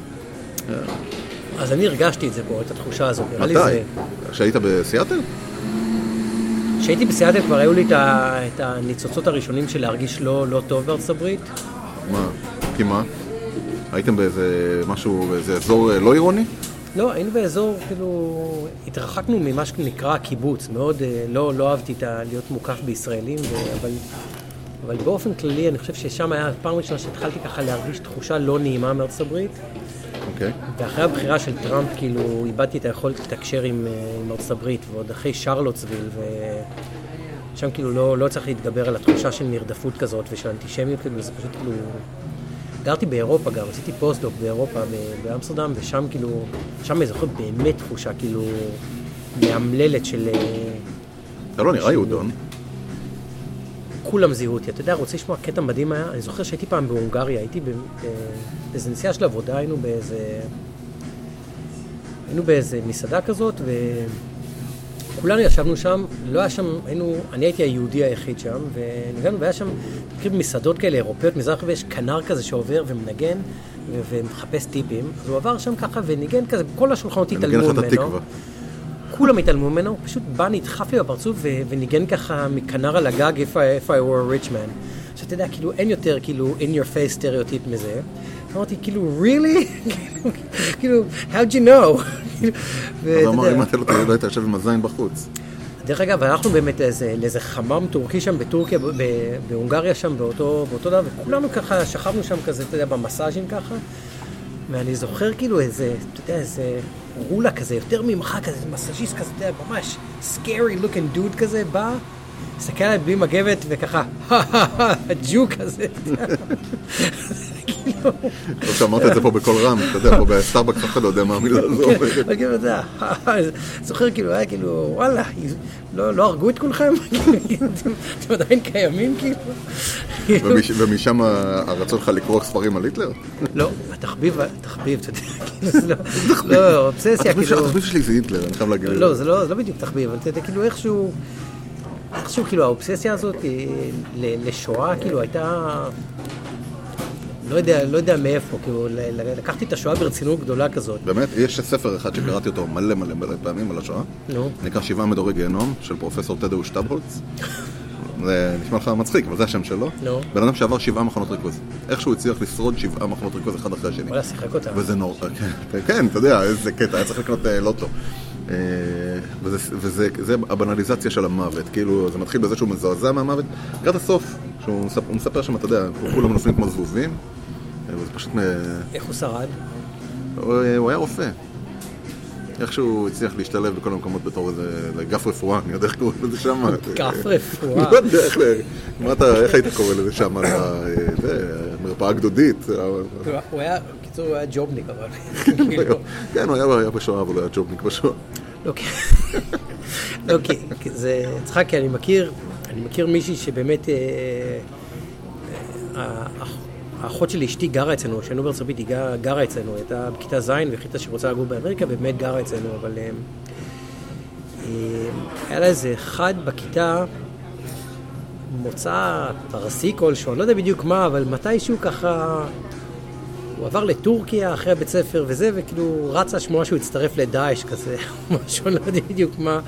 אז אני הרגשתי את זה פה, את התחושה הזאת. מתי? כשהיית בסיאטל? כשהייתי בסיאטל כבר היו לי את הניצוצות הראשונים של להרגיש לא טוב בארצות הברית. מה? כי מה? הייתם באיזה משהו, באיזה אזור לא עירוני? לא, היינו באזור, כאילו, התרחקנו ממה שנקרא קיבוץ. מאוד לא אהבתי להיות מוקף בישראלים, אבל באופן כללי אני חושב ששם היה פעם ראשונה שהתחלתי ככה להרגיש תחושה לא נעימה מארצות הברית. אוקיי. ואחרי הבחירה של טראמפ, כאילו, איבדתי את היכולת לתקשר עם ארצות הברית, ועוד אחרי שרלוטסוויל, ושם כאילו לא צריך להתגבר על התחושה של נרדפות כזאת ושל אנטישמיות, כאילו, זה פשוט כאילו... גרתי באירופה גם, עשיתי פוסט-דוק באירופה, באמסטרדם, ושם כאילו, שם אני זוכר באמת תחושה כאילו מאמללת של... אתה לא נראה יהודון. כולם זיהו אותי, אתה יודע, רוצה לשמוע קטע מדהים היה? אני זוכר שהייתי פעם בהונגריה, הייתי באיזה נסיעה של עבודה, היינו באיזה מסעדה כזאת, וכולנו ישבנו שם, לא היה שם, אני הייתי היהודי היחיד שם, ונגענו, והיה שם, תקריב מסעדות כאלה אירופיות, מזרח, ויש כנר כזה שעובר ומנגן, ומחפש טיפים, אז הוא עבר שם ככה וניגן כזה, כל השולחנות התעלמו ממנו. כולם התעלמו ממנו, הוא פשוט בא, נדחף לי בפרצוף וניגן ככה מכנר על הגג, if I were a rich man. שאתה יודע, כאילו, אין יותר, כאילו, in your face סטריאוטיפ מזה. אמרתי, כאילו, really? כאילו, how'd you know? אבל אמר, אם אתה לא היית יושב עם הזין בחוץ. דרך אגב, הלכנו באמת לאיזה חמם טורקי שם בטורקיה, בהונגריה שם, באותו דבר, וכולנו ככה, שכבנו שם כזה, אתה יודע, במסאז'ים ככה, ואני זוכר כאילו איזה, אתה יודע, איזה רולה כזה, יותר ממך כזה, מסאז'יסט כזה, אתה יודע, ממש scary looking dude כזה, בא, מסתכל עליי בלי מגבת, וככה, הג'ו כזה, אתה יודע. לא שאמרת את זה פה בכל רם, אתה יודע, פה בסטארבקס אף אחד לא יודע מה המילה הזו. כן, כאילו, אתה יודע, זוכר כאילו, היה כאילו, וואלה, לא הרגו את כולכם? אתם עדיין קיימים כאילו? ומשם הרצון לך לקרוא ספרים על היטלר? לא, התחביב, אתה יודע, לא, אובססיה, כאילו... התחביב שלי זה היטלר, אני חייב להגיד. לא, זה לא בדיוק תחביב, אבל אתה יודע, כאילו איכשהו, כאילו, האובססיה הזאת לשואה, כאילו, הייתה... לא יודע מאיפה, כאילו, לקחתי את השואה ברצינות גדולה כזאת. באמת? יש ספר אחד שקראתי אותו מלא פעמים על השואה. נקרא 7 מדורי גיהנום, של פרופסור טדאוש שטאבהולץ. זה נשמע לך מצחיק, אבל זה השם שלו. בן אדם שעבר 7 מחנות ריכוז. איכשהו הצליח לשרוד 7 מחנות ריכוז אחד אחרי השני. וואלה, שיחק אותה. וזה נורא, כן, אתה יודע, איזה קטע, היה צריך לקנות לוטו. וזה הבנליזציה של המוות, כאילו, זה מתחיל בזה שהוא מזועזע מהמוות. לקראת הסוף, שהוא מספר שם, אתה יודע, כולם נופלים כמו זבובים. זה פשוט איך הוא שרד? הוא היה רופא. איכשהו הצליח להשתלב בכל המקומות בתור איזה גף רפואה, אני יודע איך קוראים לזה שם. גף רפואה. לא יודע איך היית קורא לזה שם, מרפאה גדודית. הוא היה, בקיצור, הוא היה ג'ובניק, אבל... כן, הוא היה בשואה, אבל הוא היה ג'ובניק בשואה. לא, כי זה צחק, כי אני מכיר מישהי שבאמת... האחות שלי אשתי גרה אצלנו, שהיינו בארצות הברית, היא גרה אצלנו, הייתה בכיתה ז' והחליטה שרוצה לגור באמריקה, ובאמת גרה אצלנו, אבל היה לה איזה אחד בכיתה, מוצא פרסי כלשהו, אני לא יודע בדיוק מה, אבל מתישהו ככה, הוא עבר לטורקיה אחרי הבית ספר וזה, וכאילו רצה שמועה שהוא הצטרף לדאעש כזה, משהו, אני לא יודע בדיוק מה,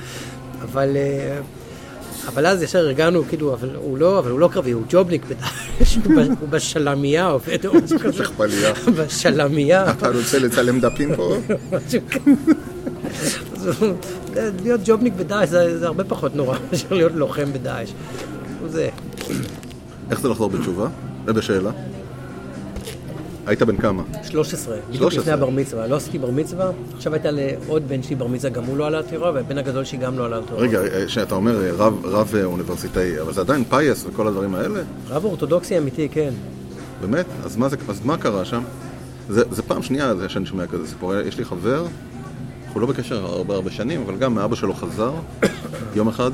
אבל אז ישר הרגענו, כאילו, אבל הוא לא קרבי, הוא ג'ובניק בדאעש, הוא בשלמיה, עובד או משהו כזה. שכפליה. בשלמיה. אתה רוצה לצלם דפים פה? משהו כזה. להיות ג'ובניק בדאעש זה הרבה פחות נורא, מאשר להיות לוחם בדאעש. זה. איך זה לחזור בתשובה? בשאלה? היית בן כמה? 13. בדיוק לפני הבר מצווה. לא עשיתי בר מצווה. עכשיו הייתה לעוד בן שלי בר מצווה, גם הוא לא עלה לתורה, והבן הגדול שלי גם לא עלה לתורה. רגע, שאתה אומר רב אוניברסיטאי, אבל זה עדיין פייס וכל הדברים האלה? רב אורתודוקסי אמיתי, כן. באמת? אז מה קרה שם? זה פעם שנייה שאני שומע כזה סיפור. יש לי חבר, אנחנו לא בקשר הרבה שנים, אבל גם מאבא שלו חזר יום אחד,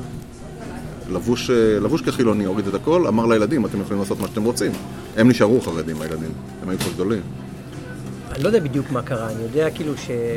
לבוש כחילוני, הוריד את הכל, אמר לילדים, אתם יכולים לעשות מה שאתם רוצים. הם נשארו חרדים, הילדים. הם היו כבר גדולים. אני לא יודע בדיוק מה קרה, אני יודע כאילו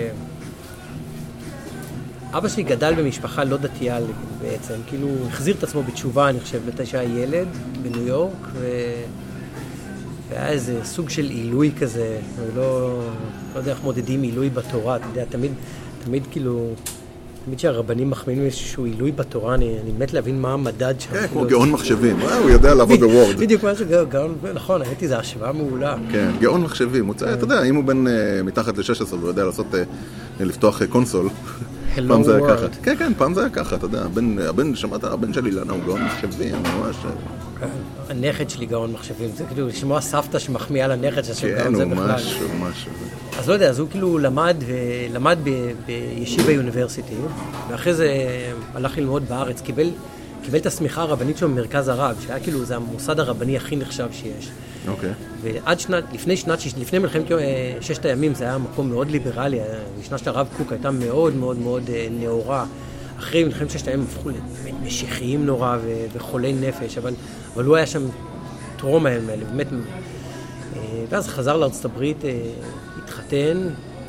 אבא שלי גדל במשפחה לא דתייה בעצם, כאילו הוא החזיר את עצמו בתשובה, אני חושב, מתי שהיה ילד בניו יורק, והיה איזה סוג של עילוי כזה, אני לא יודע איך מודדים עילוי בתורה, אתה יודע, תמיד כאילו... תמיד שהרבנים מחמיאים איזשהו עילוי בתורה, אני מת להבין מה המדד שם. כן, כמו גאון מחשבים, הוא יודע לעבוד בוורד. בדיוק משהו, גאון, נכון, הייתי, זה השוואה מעולה. כן, גאון מחשבים, אתה יודע, אם הוא בן מתחת ל-16, הוא יודע לפתוח קונסול, פעם זה היה ככה. כן, כן, פעם זה היה ככה, אתה יודע, שמעת, הבן שלי לנה הוא גאון מחשבים, ממש. הנכד שלי גאון מחשבים, זה כאילו לשמוע סבתא שמחמיאה לנכד של גאון זה בכלל. כן, הוא ממש. אז לא יודע, אז הוא כאילו למד בישיבה יוניברסיטי, ואחרי זה הלך ללמוד בארץ, קיבל את הסמיכה הרבנית שלו במרכז הרב, שהיה כאילו, זה המוסד הרבני הכי נחשב שיש. אוקיי. ועד לפני מלחמת ששת הימים, זה היה מקום מאוד ליברלי, המשנה של הרב קוק הייתה מאוד מאוד מאוד נאורה. אחרי מלחמת ששת הימים הפכו למשיחיים נורא וחולי נפש, אבל הוא היה שם טרום האלה, באמת. ואז חזר לארצות הברית, התחתן,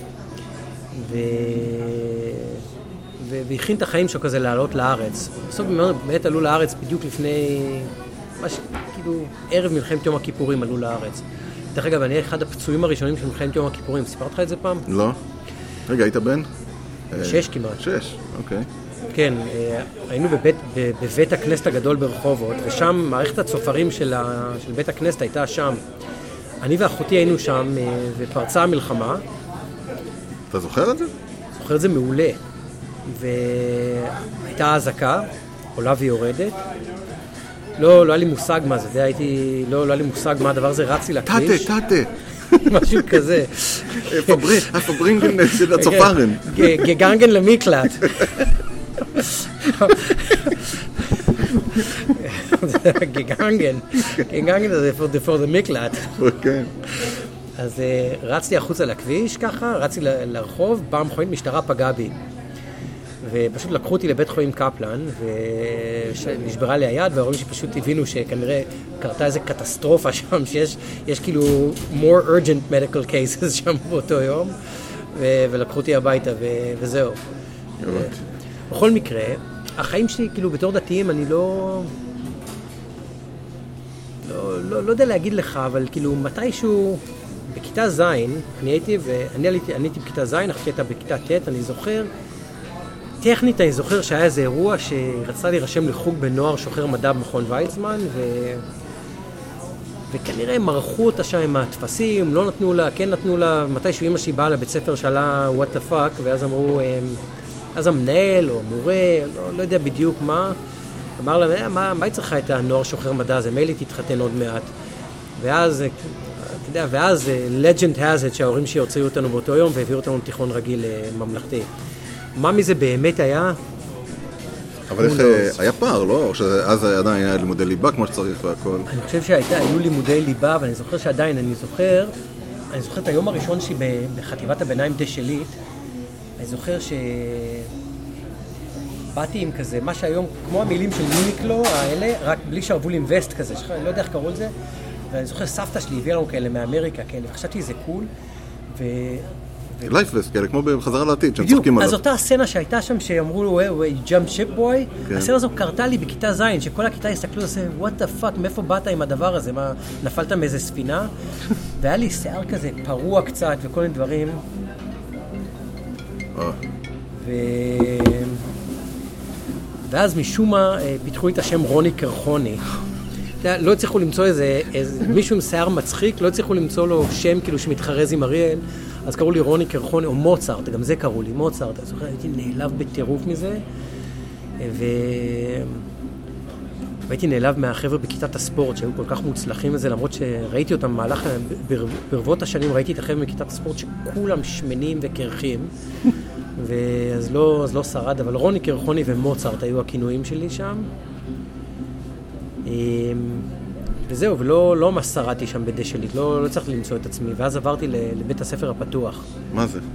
והכין את החיים שלו כזה לעלות לארץ. בסוף באמת עלו לארץ בדיוק לפני, כאילו ערב מלחמת יום הכיפורים עלו לארץ. דרך אגב, אני אחד הפצועים הראשונים של מלחמת יום הכיפורים. סיפרת לך את זה פעם? לא. רגע, היית בן? 6 כמעט. 6, אוקיי. כן, היינו בבית הכנסת הגדול ברחובות, ושם מערכת הצופרים של בית הכנסת הייתה שם. אני ואחותי היינו שם, ופרצה המלחמה. אתה זוכר את זה? זוכר את זה מעולה. והייתה אזעקה, עולה ויורדת. לא היה לי מושג מה זה, לא היה לי מושג מה הדבר הזה, רצתי לכביש. תתה. משהו כזה. הפברינגן של הצופרן. גגנגן למקלט. גגנגן זה for the מקלט. אוקיי. אז רצתי החוצה לכביש ככה, רצתי לרחוב, פעם חוין משטרה פגעה בי. ופשוט לקחו אותי לבית חולים קפלן, ונשברה לי היד, וההורים שפשוט הבינו שכנראה קרתה איזו קטסטרופה שם, שיש כאילו more urgent medical cases שם באותו יום, ולקחו אותי הביתה, וזהו. בכל מקרה, החיים שלי, כאילו, בתור דתיים, אני לא יודע להגיד לך, אבל כאילו, מתישהו, בכיתה ז', אני הייתי בכיתה ז', אחרי הייתה בכיתה ט', אני זוכר, טכנית אני זוכר שהיה איזה אירוע שרצה להירשם לחוג בנוער שוחר מדע במכון ויצמן, וכנראה מרחו אותה שם עם התפסים, לא נתנו לה, כן נתנו לה, מתישהו אמא שהיא באה לבית ספר שאלה what the fuck, ואז אמרו, אז המנהל או המורה, לא יודע בדיוק מה, אמר לה, מה היא צריכה את הנוער שוחר מדע הזה, מילא תתחתן עוד מעט. ואז, אתה יודע, ואז legend has it שההורים שהוציאו אותנו באותו יום והעבירו אותנו לתיכון רגיל ממלכתי. מה מזה באמת היה? אבל איך, היה פער, לא? או שאז עדיין היה לימודי ליבה כמו שצריך והכל? אני חושב שהיו לימודי ליבה, אבל אני זוכר שעדיין, אני זוכר את היום הראשון שלי בחטיבת הביניים דשלית, אני זוכר באתי עם כזה, מה שהיום, כמו המילים של יוניקלו האלה, רק בלי שרוול עם וסט כזה, אני לא יודע איך קראו לזה, ואני זוכר סבתא שלי הביאה לנו כאלה מאמריקה, כאלה, וחשבתי זה קול, לייף וסט, כאלה, כמו בחזרה לעתיד, שהם בדיוק, צוחקים עליו. אז אותה הסצנה שהייתה שם, שאמרו לו, jump ship boy, הסצנה הזו קרתה לי בכיתה זין, שכל הכיתה הסתכלו ועושה, what the fuck, מאיפה באת עם הדבר הזה, מה, נפלת מאיזה ספינה? והיה לי שיער כזה פרוע קצת וכל מיני דברים. ואז משום מה פיתחו את השם רוני קרחוני. לא הצליחו למצוא מישהו עם שיער מצחיק, לא הצליחו למצוא לו שם כאילו שמתחרז עם אריאל, אז קראו לי רוני קרחוני, או מוצרט, גם זה קראו לי, מוצרט. אני זוכר, הייתי נעלב בטירוף מזה, והייתי נעלב מהחבר'ה בכיתת הספורט, שהיו כל כך מוצלחים לזה, למרות שראיתי אותם במהלך, ברבות השנים ראיתי את החבר'ה מכיתת הספורט שכולם שמנים וקרחים, ואז לא שרד, אבל רוני קרחוני ומוצרט היו הכינויים שלי שם. וזהו, ולא מה שרדתי שם בדשלית, לא צריך למצוא את עצמי, ואז עברתי לבית הספר הפתוח. מה זה?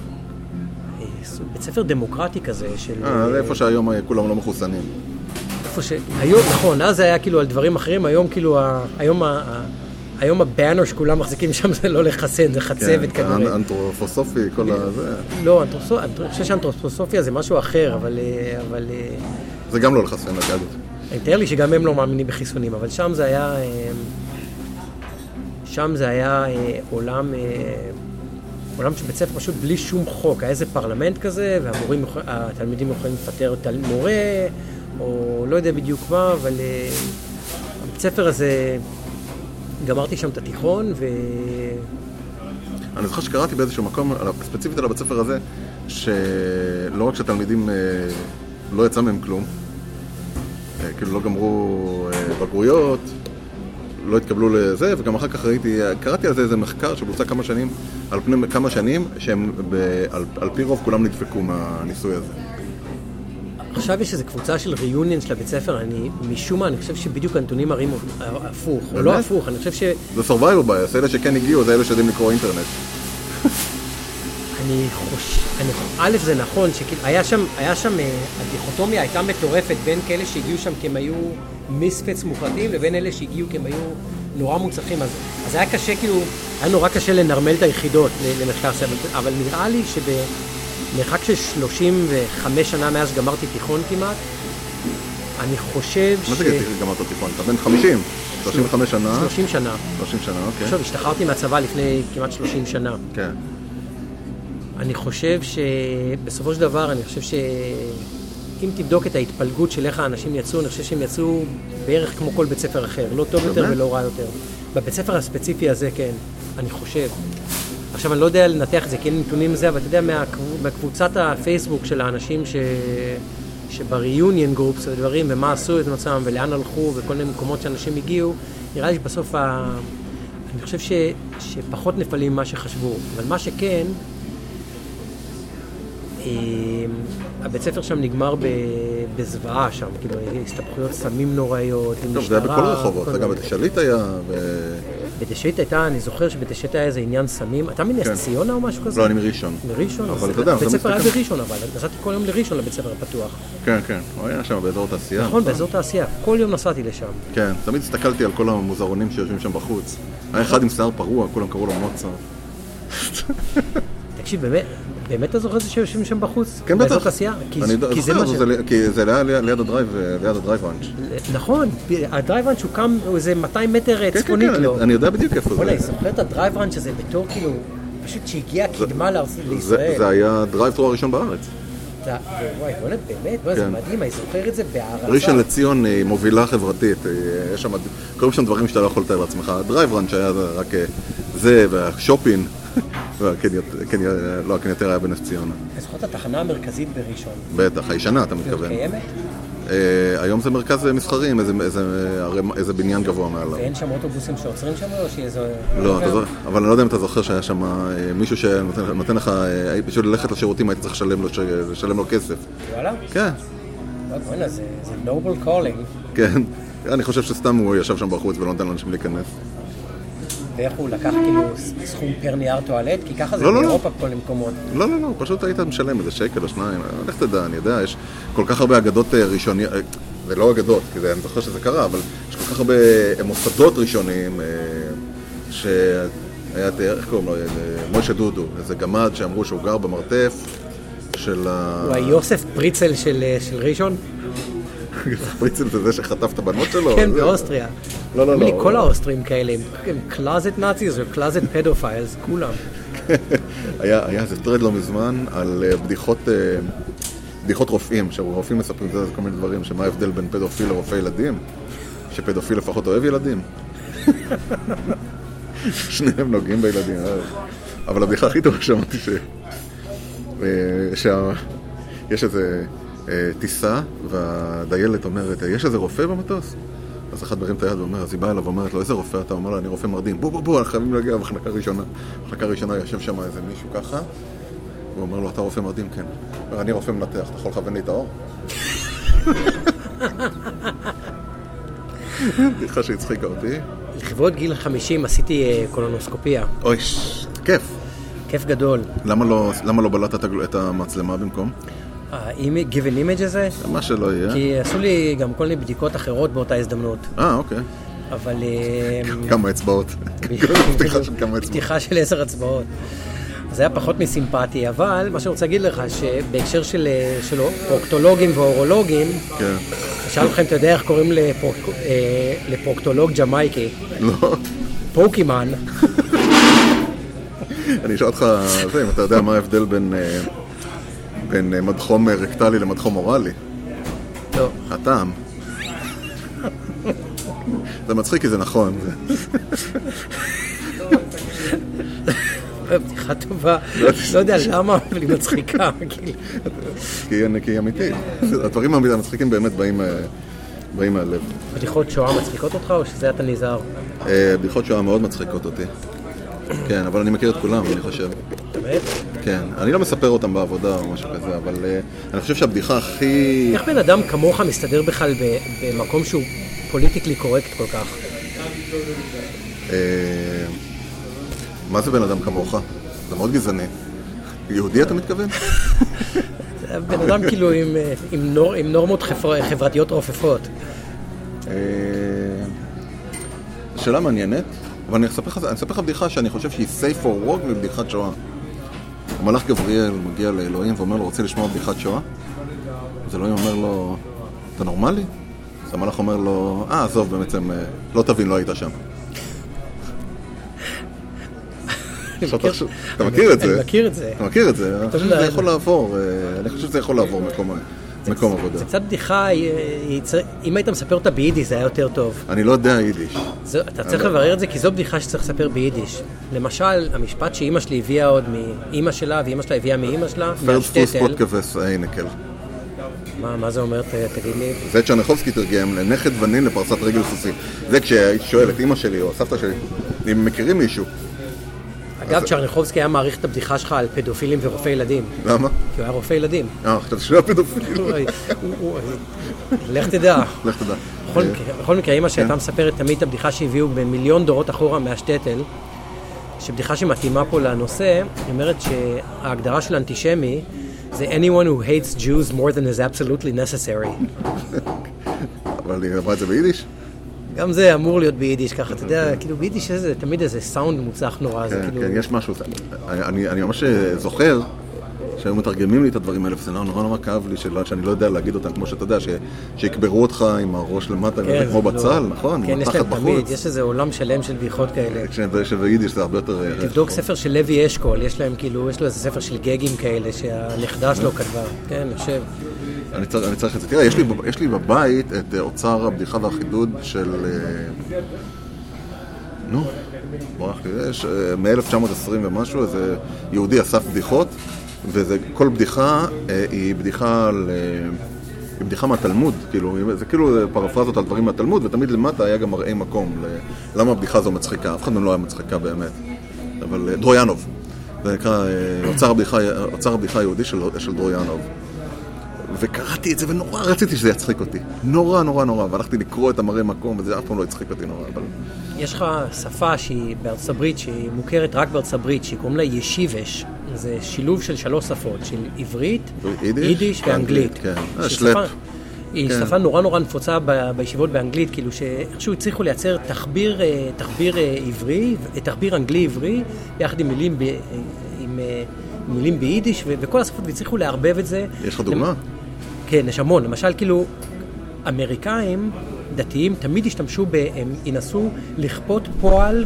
בית ספר דמוקרטי כזה של... זה איפה שהיום כולם לא מחוסנים. איפה שהיום, נכון, אז היה כאילו על דברים אחרים, היום כאילו, היום הבאנר שכולם מחזיקים שם זה לא לחסן, זה חצבת כנראה. כן, אנתרופוסופי, כל הזה. לא, אני חושב שאנתרופוסופיה זה משהו אחר, אבל... זה גם לא לחסן, לגדות. אני מתאר לי שגם הם לא מאמינים בחיסונים, אבל שם זה היה עולם שבית ספר פשוט בלי שום חוק, היה איזה פרלמנט כזה, והתלמידים יכולים לפטר מורה, או לא יודע בדיוק מה, אבל הבית ספר הזה, גמרתי שם את התיכון, אני זוכר שקראתי באיזשהו מקום, ספציפית על הבית ספר הזה, שלא רק שהתלמידים לא יצא מהם כלום, כאילו לא גמרו בגרויות, לא התקבלו לזה, וגם אחר כך קראתי על זה איזה מחקר שבוצע כמה שנים, על פני כמה שנים, שהם על פי רוב כולם נדפקו מהניסוי הזה. עכשיו יש איזו קבוצה של ריוניון של הבית ספר, משום מה, אני חושב שבדיוק הנתונים מראים הפוך, או לא הפוך, אני חושב זה survival bias, אלה שכן הגיעו, זה אלה שיודעים לקרוא אינטרנט. א' זה נכון, היה שם, הדיכוטומיה הייתה מטורפת בין כאלה שהגיעו שם כי הם היו מיספץ מוחלטים, לבין אלה שהגיעו כי הם היו נורא מוצלחים, אז היה קשה כאילו, היה נורא קשה לנרמל את היחידות למחקר סבל, אבל נראה לי שבמרחק של 35 שנה מאז שגמרתי תיכון כמעט, אני חושב מה זה גמרת תיכון? אתה בן 50? 35 שנה? 30 שנה. 30 שנה, אוקיי. עכשיו, השתחררתי מהצבא לפני כמעט 30 שנה. כן. אני חושב שבסופו של דבר, אני חושב שאם תבדוק את ההתפלגות של איך האנשים יצאו, אני חושב שהם יצאו בערך כמו כל בית ספר אחר, לא טוב יותר ולא רע יותר. בבית ספר הספציפי הזה, כן, אני חושב. עכשיו, אני לא יודע לנתח את זה, כי אין נתונים לזה, אבל אתה יודע, מהקבוצת הפייסבוק של האנשים שבריוניון גרופס ודברים, ומה עשו את מצבם, ולאן הלכו, וכל מיני מקומות שאנשים הגיעו, נראה לי שבסוף אני חושב שפחות נפלים מה שחשבו. אבל מה שכן, הבית ספר שם נגמר בזוועה שם, כאילו, הסתבכויות סמים נוראיות, עם משטרה. טוב, זה היה בכל רחובות, זה גם בתשלית היה, בתשלית הייתה, אני זוכר שבתשלית היה איזה עניין סמים, אתה מנס ציונה או משהו כזה? לא, אני מראשון. מראשון? אבל אתה יודע, בית ספר היה בראשון, אבל נסעתי כל יום לראשון לבית ספר הפתוח. כן, כן, הוא היה שם באזור תעשייה. נכון, באזור תעשייה, כל יום נסעתי לשם. כן, תמיד הסתכלתי על כל המוזרונים שיושבים שם בחוץ. היה אחד עם שיער פרוע, כולם קראו לו מוצרט. תקשיב, באמת אתה זוכר את זה שיושבים שם בחוץ? כן, בטח. באזור תעשייה? כי זה ליד הדרייב ראנץ'. נכון, הדרייב ראנץ' הוא קם איזה 200 מטר צפונית לו. אני יודע בדיוק איפה זה. אני זוכר את הדרייב ראנץ' הזה בתור כאילו, פשוט שהגיע קדמה לישראל. זה היה דרייב-טרו הראשון בארץ. וואי, באמת, זה מדהים, אני זוכר את זה בהערצה. ראשון לציון היא מובילה חברתית, יש שם, קוראים שם דברים שאתה לא יכול לתאר לעצמך. הדרייב ראנץ' היה רק זה והשופין. לא, הקנייתר היה בנס ציונה. לפחות התחנה המרכזית בראשון. בטח, הישנה אתה מתכוון. קיימת? היום זה מרכז מסחרי עם איזה בניין גבוה מעליו. ואין שם אוטובוסים שעוצרים שם או שאיזה... לא, אבל אני לא יודע אם אתה זוכר שהיה שם מישהו שנותן לך, בשביל ללכת לשירותים היית צריך לשלם לו כסף. וואלה? כן. בוא'נה, זה noble calling. כן, אני חושב שסתם הוא ישב שם בחוץ ולא נותן לאנשים להיכנס. ואיך הוא לקח כאילו סכום פר נייר טואלט? כי ככה זה באירופה כל המקומות. לא, פשוט היית משלם איזה שקל או שניים. איך תדע, אני יודע, יש כל כך הרבה אגדות ראשוניות, זה לא אגדות, כי אני זוכר שזה קרה, אבל יש כל כך הרבה מוסדות ראשוניים שהיה, איך קוראים לו, מוישה דודו, איזה גמד שאמרו שהוא גר במרתף של הוא היוסף פריצל של ראשון? פריצל זה זה שחטף את הבנות שלו? כן, באוסטריה. לא. כל האוסטרים כאלה, הם קלאזט נאציז או קלאזט פדופיילס, כולם. היה איזה טרד לא מזמן על בדיחות רופאים, שרופאים מספרים את זה כל מיני דברים, שמה ההבדל בין פדופיל לרופא ילדים? שפדופיל לפחות אוהב ילדים. שניהם נוגעים בילדים. אבל הבדיחה הכי טובה שמעתי שיש איזה טיסה, והדיילת אומרת, יש איזה רופא במטוס? אז אחד מרים את היד ואומר, אז היא באה אליו ואומרת לו, איזה רופא אתה? אומר לה, אני רופא מרדים. בוא, אנחנו חייבים להגיע במחלקה ראשונה. במחלקה ראשונה יושב שם איזה מישהו ככה, הוא אומר לו, אתה רופא מרדים? כן. אני רופא מנתח, אתה יכול לכוון לי את האור? בדיחה שהצחיקה אותי. לכבוד גיל 50 עשיתי קולונוסקופיה. אוי, כיף. כיף גדול. למה לא בלעת את המצלמה במקום? given image הזה? מה שלא יהיה. כי עשו לי גם כל מיני בדיקות אחרות באותה הזדמנות. אוקיי. אבל... כמה אצבעות. פתיחה של 10 אצבעות. זה היה פחות מסימפטי, אבל מה שאני רוצה להגיד לך, שבהקשר של פרוקטולוגים ואורולוגים, אשאל לכם, אתה יודע איך קוראים לפרוקטולוג ג'מייקי? לא. פוקימן. אני אשאל אותך, אם אתה יודע מה ההבדל בין מדחום רקטלי למדחום אוראלי? לא. הטעם. זה מצחיק כי זה נכון. בדיחה טובה. לא יודע למה, אבל היא מצחיקה. כי היא אמיתית. הדברים המצחיקים באמת באים מהלב. בדיחות שואה מצחיקות אותך או שזה אתה נזהר? בדיחות שואה מאוד מצחיקות אותי. כן, אבל אני מכיר את כולם, אני חושב. באמת? כן, אני לא מספר אותם בעבודה או משהו כזה, אבל אני חושב שהבדיחה הכי... איך בן אדם כמוך מסתדר בכלל במקום שהוא פוליטיקלי קורקט כל כך? מה זה בן אדם כמוך? זה מאוד גזעני. יהודי אתה מתכוון? זה בן אדם כאילו עם נורמות חברתיות רופפות. שאלה מעניינת, אבל אני אספר לך בדיחה שאני חושב שהיא safe for work מבדיחת שואה. המלאך גבריאל מגיע לאלוהים ואומר לו, רוצה לשמוע בדיחת שואה? אז אלוהים אומר לו, אתה נורמלי? אז המלאך אומר לו, עזוב, בעצם לא תבין, לא היית שם. אתה מכיר את זה? אני מכיר את זה. אתה מכיר את זה? אני חושב שזה יכול לעבור, מקום עבודה. זה קצת בדיחה, אם היית מספר אותה ביידיש זה היה יותר טוב. אני לא יודע יידיש. אתה צריך לברר את זה כי זו בדיחה שצריך לספר ביידיש. למשל, המשפט שאימא שלי הביאה עוד מאימא שלה ואימא שלה הביאה מאימא שלה, פרסטוס פודקאבס איינקל. מה זה אומר? תגיד לי. זה צ'רניחובסקי תרגם לנכד ונין לפרסת רגל סוסי. זה כשהייתי שואל את אימא שלי או סבתא שלי, אם מכירים מישהו. אגב, צ'רניחובסקי היה מעריך את הבדיחה שלך על פדופילים ורופאי ילדים. למה? כי הוא היה רופא ילדים. חשבתי שהוא היה פדופיל. לך תדע. לך תדע. בכל מקרה, אמא שהייתה מספרת תמיד את הבדיחה שהביאו במיליון דורות אחורה מהשטטל, שבדיחה שמתאימה פה לנושא, היא אומרת שההגדרה של אנטישמי זה anyone who hates Jews more than is absolutely necessary. אבל היא אמרה את זה ביידיש? גם זה אמור להיות ביידיש ככה, אתה יודע, כאילו ביידיש זה תמיד איזה סאונד מוצח נורא. כן, יש משהו. אני ממש זוכר שהיו מתרגמים לי את הדברים האלה, וזה נורא כאב לי שאני לא יודע להגיד אותם, כמו שאתה יודע, שיקברו אותך עם הראש למטה, כמו בצל, נכון? כן, יש להם תמיד, יש איזה עולם שלם של בדיחות כאלה. שביידיש זה הרבה יותר... תבדוק ספר של לוי אשכול, יש להם כאילו, יש לו איזה ספר של גגים כאלה שהנכדה שלו כתבה. כן, יושב. אני צריך את זה. תראה, יש לי בבית את אוצר הבדיחה והחידוד נו, ברח לי, יש מ-1920 ומשהו, איזה יהודי אסף בדיחות, וכל בדיחה היא בדיחה מהתלמוד, כאילו, זה כאילו פרפרזות על דברים מהתלמוד, ותמיד למטה היה גם מראי מקום, למה הבדיחה הזו מצחיקה, אף אחד לא היה מצחיקה באמת, אבל דרויאנוב, זה נקרא אוצר הבדיחה היהודי של דרויאנוב, וקראתי את זה ונורא רציתי שזה יצחיק אותי, נורא, והלכתי לקרוא את המראי מקום, וזה אף פעם לא יצחיק אותי נורא, אבל... יש לך שפה שהיא בארצות הברית, שהיא מוכרת רק בארצות הברית, שהיא קוראים לה ישיבש. זה שילוב של 3 שפות, של עברית, יידיש ואנגלית. שלפ. היא שפה נורא נפוצה בישיבות באנגלית, כאילו שאיכשהו הצליחו לייצר תחביר עברי, תחביר אנגלי עברי, יחד עם מילים ביידיש, וכל השפות, והצליחו לערבב את זה. יש לך דוגמה? כן, יש המון. למשל, כאילו, אמריקאים דתיים תמיד השתמשו הם ינסו לכפות פועל,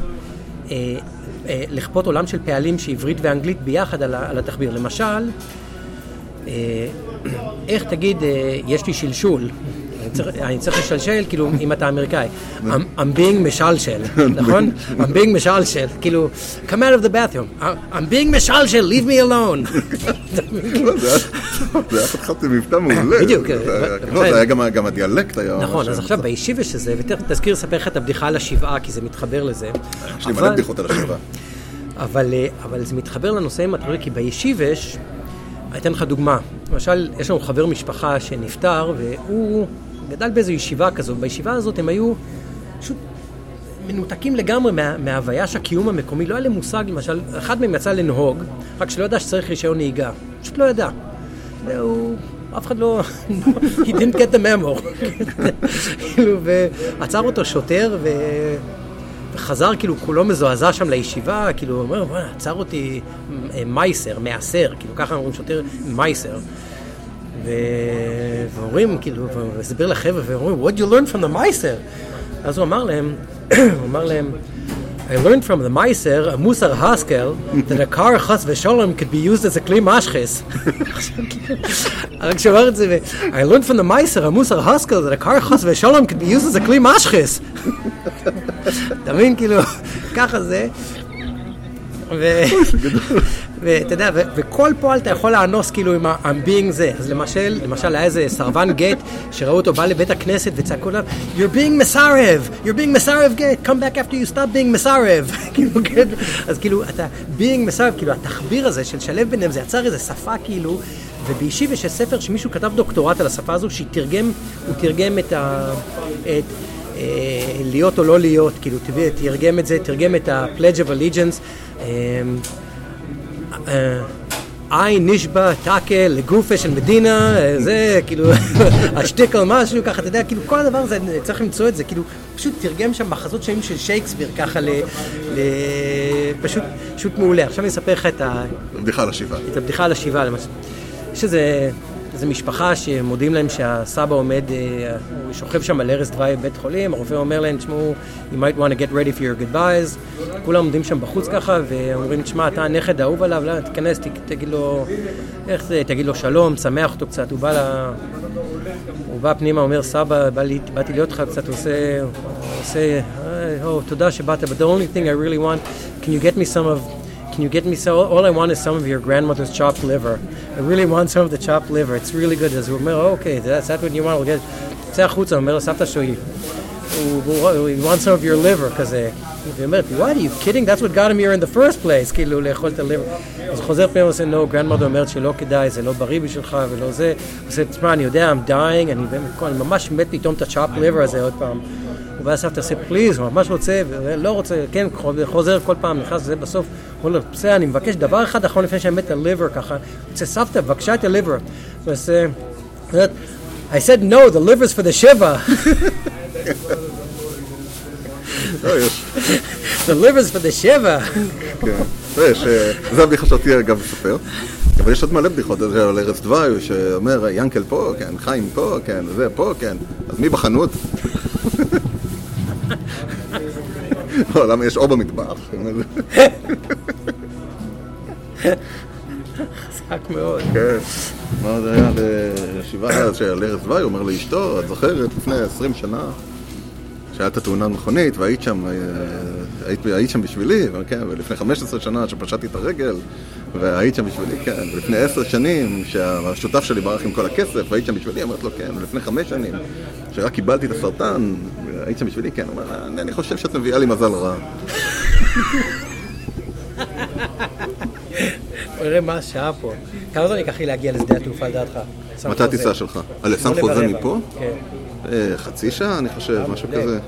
לכפות עולם של פעלים שעברית ואנגלית ביחד על התחביר. למשל, איך תגיד, יש לי שלשול, אני צריך לשלשל, כאילו, אם אתה אמריקאי. I'm being משלשל, נכון? I'm being משלשל, כאילו, come out of the bathroom. I'm being משלשל, leave me alone. זה היה פתחתי מבטא מעולה. בדיוק. זה היה גם הדיאלקט היה... נכון, אז עכשיו בישיבש הזה, ותזכיר לספר לך את הבדיחה על השבעה, כי זה מתחבר לזה. יש לי מלא בדיחות על השבעה. אבל זה מתחבר לנושא עם התחבר, כי בישיבש, אני אתן לך דוגמה. למשל, יש לנו חבר משפחה שנפטר, והוא גדל באיזו ישיבה כזו. בישיבה הזאת הם היו פשוט מנותקים לגמרי מההוויה של הקיום המקומי. לא היה להם מושג, למשל, אחד מהם יצא לנהוג, רק שלא ידע שצריך רישיון נהיגה. פשוט לא ידע. אף אחד לא... he didn't get the memo. ועצר אותו שוטר, וחזר כאילו כולו מזועזע שם לישיבה, כאילו הוא אומר, עצר אותי מייסר, מעשר, כאילו ככה אומרים שוטר מייסר. ואומרים, כאילו, והסביר לחבר'ה, ואומרים, what did you learn from the מייסר? אז הוא אמר להם, I learned from the מייסר, a מוסר הסקל, that a car חס ושלום could be used as a כלי משחס. רק שאומר את זה, I learned from the מייסר, a מוסר הסקל, that a car חס ושלום could be used as a כלי משחס. אתה מבין, כאילו, ככה זה. ואתה יודע, וכל פועל אתה יכול לאנוס כאילו עם I'm being זה. אז למשל היה איזה סרבן גט שראו אותו בא לבית הכנסת וצעקו עליו, You're being מסרב, You're being מסרב גט, come back after you stop being מסרב. אז כאילו אתה being מסרב, כאילו התחביר הזה של שלב ביניהם, זה יצר איזה שפה כאילו, ובישיבה יש ספר שמישהו כתב דוקטורט על השפה הזו, הוא תרגם את להיות או לא להיות, כאילו תרגם את ה-Pledge of Allegiance, I נשבע תקה לגופה של מדינה, זה כאילו השתיק על משהו, ככה אתה יודע, כאילו כל הדבר הזה, צריך למצוא את זה, כאילו פשוט תרגם שם מחזות שנים של שייקספיר, ככה פשוט מעולה. עכשיו אני אספר לך את הבדיחה על השבעה. את הבדיחה על השבעה, למשל. יש איזו משפחה שמודיעים להם שהסבא עומד, הוא שוכב שם על ערש דווי בבית חולים, הרופא אומר להם, תשמעו, you might want to get ready for your goodbyes, כולם עומדים שם בחוץ ככה, ואומרים, תשמע, אתה הנכד האהוב עליו, לא, תיכנס, תגיד לו, איך זה, תגיד לו שלום, תשמח אותו קצת, הוא בא פנימה, אומר, סבא, באתי להיות לך קצת, הוא עושה, תודה שבאת, but the only thing I really want, can you get me some, all I want is some of your grandmother's chopped liver. I really want some of the chopped liver. It's really good. אז הוא אומר, okay, that's what you want. יוצא החוצה, הוא אומר לו, סבתא שהוא, he wants some of your liver, כזה. והיא אומרת, what, are you kidding? That's what got him here in the first place, כאילו, לאכול את הליבר. אז הוא חוזר פנימה, הוא עושה, no, grandmother אומרת שלא כדאי, זה לא בריא בשבילך, ולא זה. הוא עושה, תשמע, אני יודע, I'm dying, אני ממש מת פתאום את ה-chopped liver הזה עוד פעם. ובא סבתא עושה, פליז, הוא ממש רוצה, ולא רוצה, כן, חוזר כל פעם, נכנס לזה בסוף, הוא אומר, בסדר, אני מבקש דבר אחד אחרון לפני שאני מת את הליבר ככה, הוא עושה, סבתא, בבקשה את הליבר. הוא עושה, I said no, the liver's for the shiva. The liver's for the shiva. כן, זה הבדיחה שאותי אגב לספר, אבל יש עוד מלא בדיחות, על ערש דווי, שאומר, ינקל פה, כן, חיים פה, כן, זה פה, כן, אז מי בחנות? למה יש אור במטבח? חזק מאוד. כן. מה זה היה לשבעה של ערש דווי? הוא אומר לאשתו, את זוכרת לפני 20 שנה שהייתה תאונת מכונית, והיית שם בשבילי, ולפני 15 שנה שפשטתי את הרגל, והיית שם בשבילי, כן, ולפני 10 שנים שהשותף שלי ברח עם כל הכסף, והיית שם בשבילי, אמרת לו, כן, ולפני 5 שנים שרק קיבלתי את הסרטן, היית שם בשבילי, כן, אני חושב שאת מביאה לי מזל רע. נראה מה השעה פה. כמה זמן ייקח לי להגיע לשדה התעופה לדעתך? מתי הטיסה שלך? שם חוזה מפה? כן. חצי שעה, אני חושב, משהו כזה.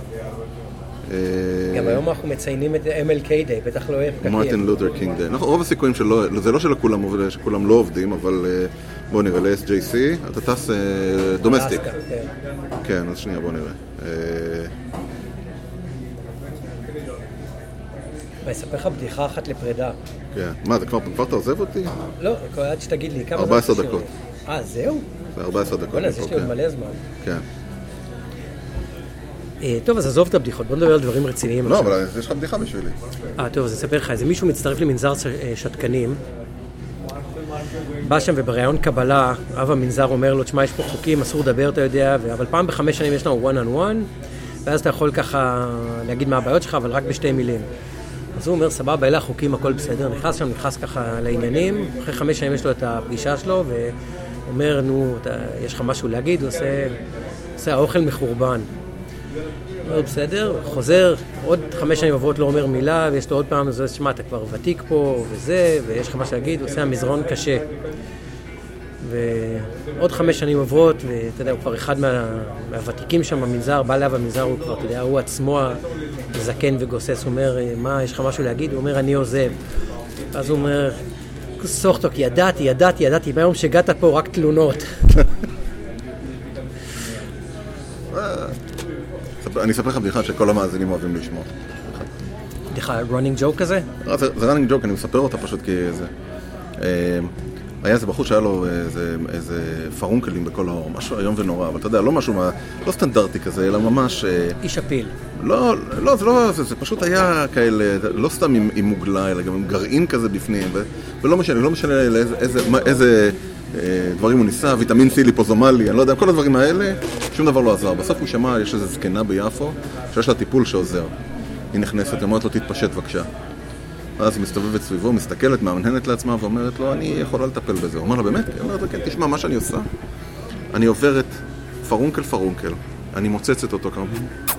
גם היום אנחנו מציינים את MLK Day, בטח לא יהיה פקקים. מרטין לותר קינג דיי. רוב הסיכויים זה לא שכולם לא עובדים, אבל בוא נראה, ל-SJC, אתה טס דומסטיק. כן, אז שנייה, בוא נראה. אני אספר לך בדיחה אחת לפרידה. כן. מה, זה כבר אתה עוזב אותי? לא, עד שתגיד לי. 14 דקות. זהו? זה 14 דקות. בוא'נה, אז יש לי עוד מלא זמן. כן. טוב, אז עזוב את הבדיחות, בוא נדבר על דברים רציניים. לא, אבל יש לך בדיחה בשבילי. טוב, אז אספר לך, איזה מישהו מצטרף למנזר שתקנים, בא שם ובראיון קבלה, אב המנזר אומר לו, תשמע, יש פה חוקים, אסור לדבר, אתה יודע, אבל פעם ב5 שנים יש לנו one on one, ואז אתה יכול ככה להגיד מה הבעיות שלך, אבל רק בשתי מילים. אז הוא אומר, סבבה, אלה החוקים, הכל בסדר, נכנס ככה לעניינים, אחרי 5 שנים יש לו את הפגישה שלו, ואומר, נו, יש לך משהו להגיד, הוא עושה האוכל מחורבן. מאוד בסדר, חוזר, עוד 5 שנים עברות לא אומר מילה, ויש לו עוד פעם, אז שמה, אתה כבר ותיק פה, וזה, ויש לך מה להגיד, הוא עושה המזרון קשה. ועוד 5 שנים עברות, ואתה יודע, הוא כבר אחד מהוותיקים שם במנזר, בא אליו המנזר, הוא כבר, אתה יודע, הוא עצמו זקן וגוסס, הוא אומר, מה, יש לך משהו להגיד? הוא אומר, אני עוזב. אז הוא אומר, סוך תוק, ידעתי, ביום שהגעת פה רק תלונות. אני אספר לך בדיחה שכל המאזינים אוהבים לשמוע. בדיחה, running joke כזה? זה running joke, אני מספר אותה פשוט כי זה... היה איזה בחור שהיה לו איזה פרונקלים בכל האור, משהו היום ונורא, אבל אתה יודע, לא משהו, לא סטנדרטי כזה, אלא ממש... איש אפיל. לא, זה פשוט היה כאלה, לא סתם עם מוגלה, אלא גם עם גרעין כזה בפנים, ולא משנה איזה דברים הוא ניסה, ויטמין C ליפוזומלי, אני לא יודע, כל הדברים האלה, שום דבר לא עזר. בסוף הוא שמע, יש איזו זקנה ביפו, שיש לה טיפול שעוזר. היא נכנסת, אמרת לו, תתפשט בבקשה. אז היא מסתובבת סביבו, מסתכלת, מאמננת לעצמה ואומרת לו, אני יכולה לטפל בזה. הוא אומר לה, באמת? היא אומרת לו, כן, תשמע, מה שאני עושה, אני עוברת פרונקל, אני מוצצת אותו כמה...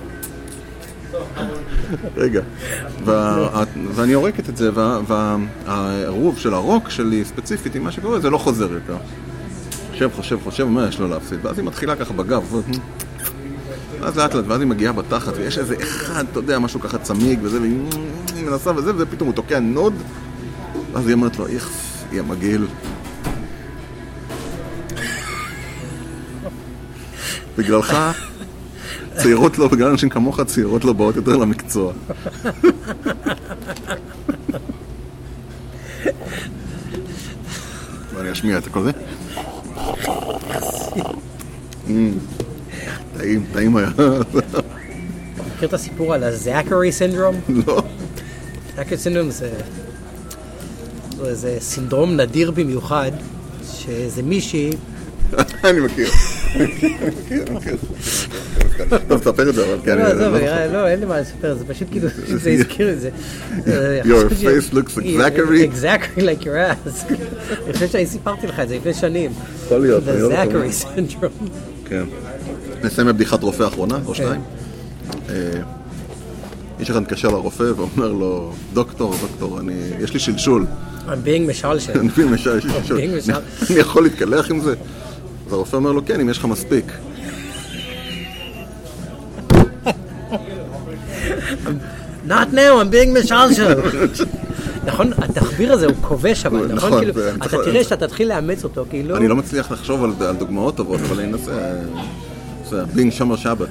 רגע, ואני עורקת את זה, והעירוב של הרוק שלי ספציפית עם מה שקורה, זה לא חוזר יותר. חושב, מה יש לו להפסיד? ואז היא מתחילה ככה בגב, ואז לאט, ואז היא מגיעה בתחת, ויש איזה אחד, אתה יודע, משהו ככה צמיג וזה, והיא מנסה וזה, ופתאום הוא תוקע נוד, ואז היא אומרת לו, היא המגעיל. בגללך, צעירות לו, בגלל אנשים כמוך, צעירות לו באות יותר למקצוע. ואני אשמיע את הכל זה. טעים היה. מכיר את הסיפור על הזאקרי סינדרום? לא. זאקרי סינדרום זה סינדרום נדיר במיוחד, שזה מישהי... אני מכיר. אתה מספר את זה, אבל כן. לא, אין לי מה לספר, זה פשוט כאילו, זה הזכיר את זה. Your face looks exactly... Exactly like your ass. אני חושב שאני סיפרתי לך את זה לפני שנים. יכול להיות. The Zachary syndrome. כן. נסיים בבדיחת רופא האחרונה, או שתיים. איש אחד מתקשר לרופא ואומר לו, דוקטור, יש לי שלשול. I'm being משלשל. אני יכול להתקלח עם זה? אז הרופא אומר לו, כן, אם יש לך מספיק. Not now, I'm being משלשל. נכון, התחביר הזה הוא כובש אבל, נכון? אתה תראה שאתה תתחיל לאמץ אותו, כאילו... אני לא מצליח לחשוב על דוגמאות טובות, אבל אני אנסה... בינג שומר שבת.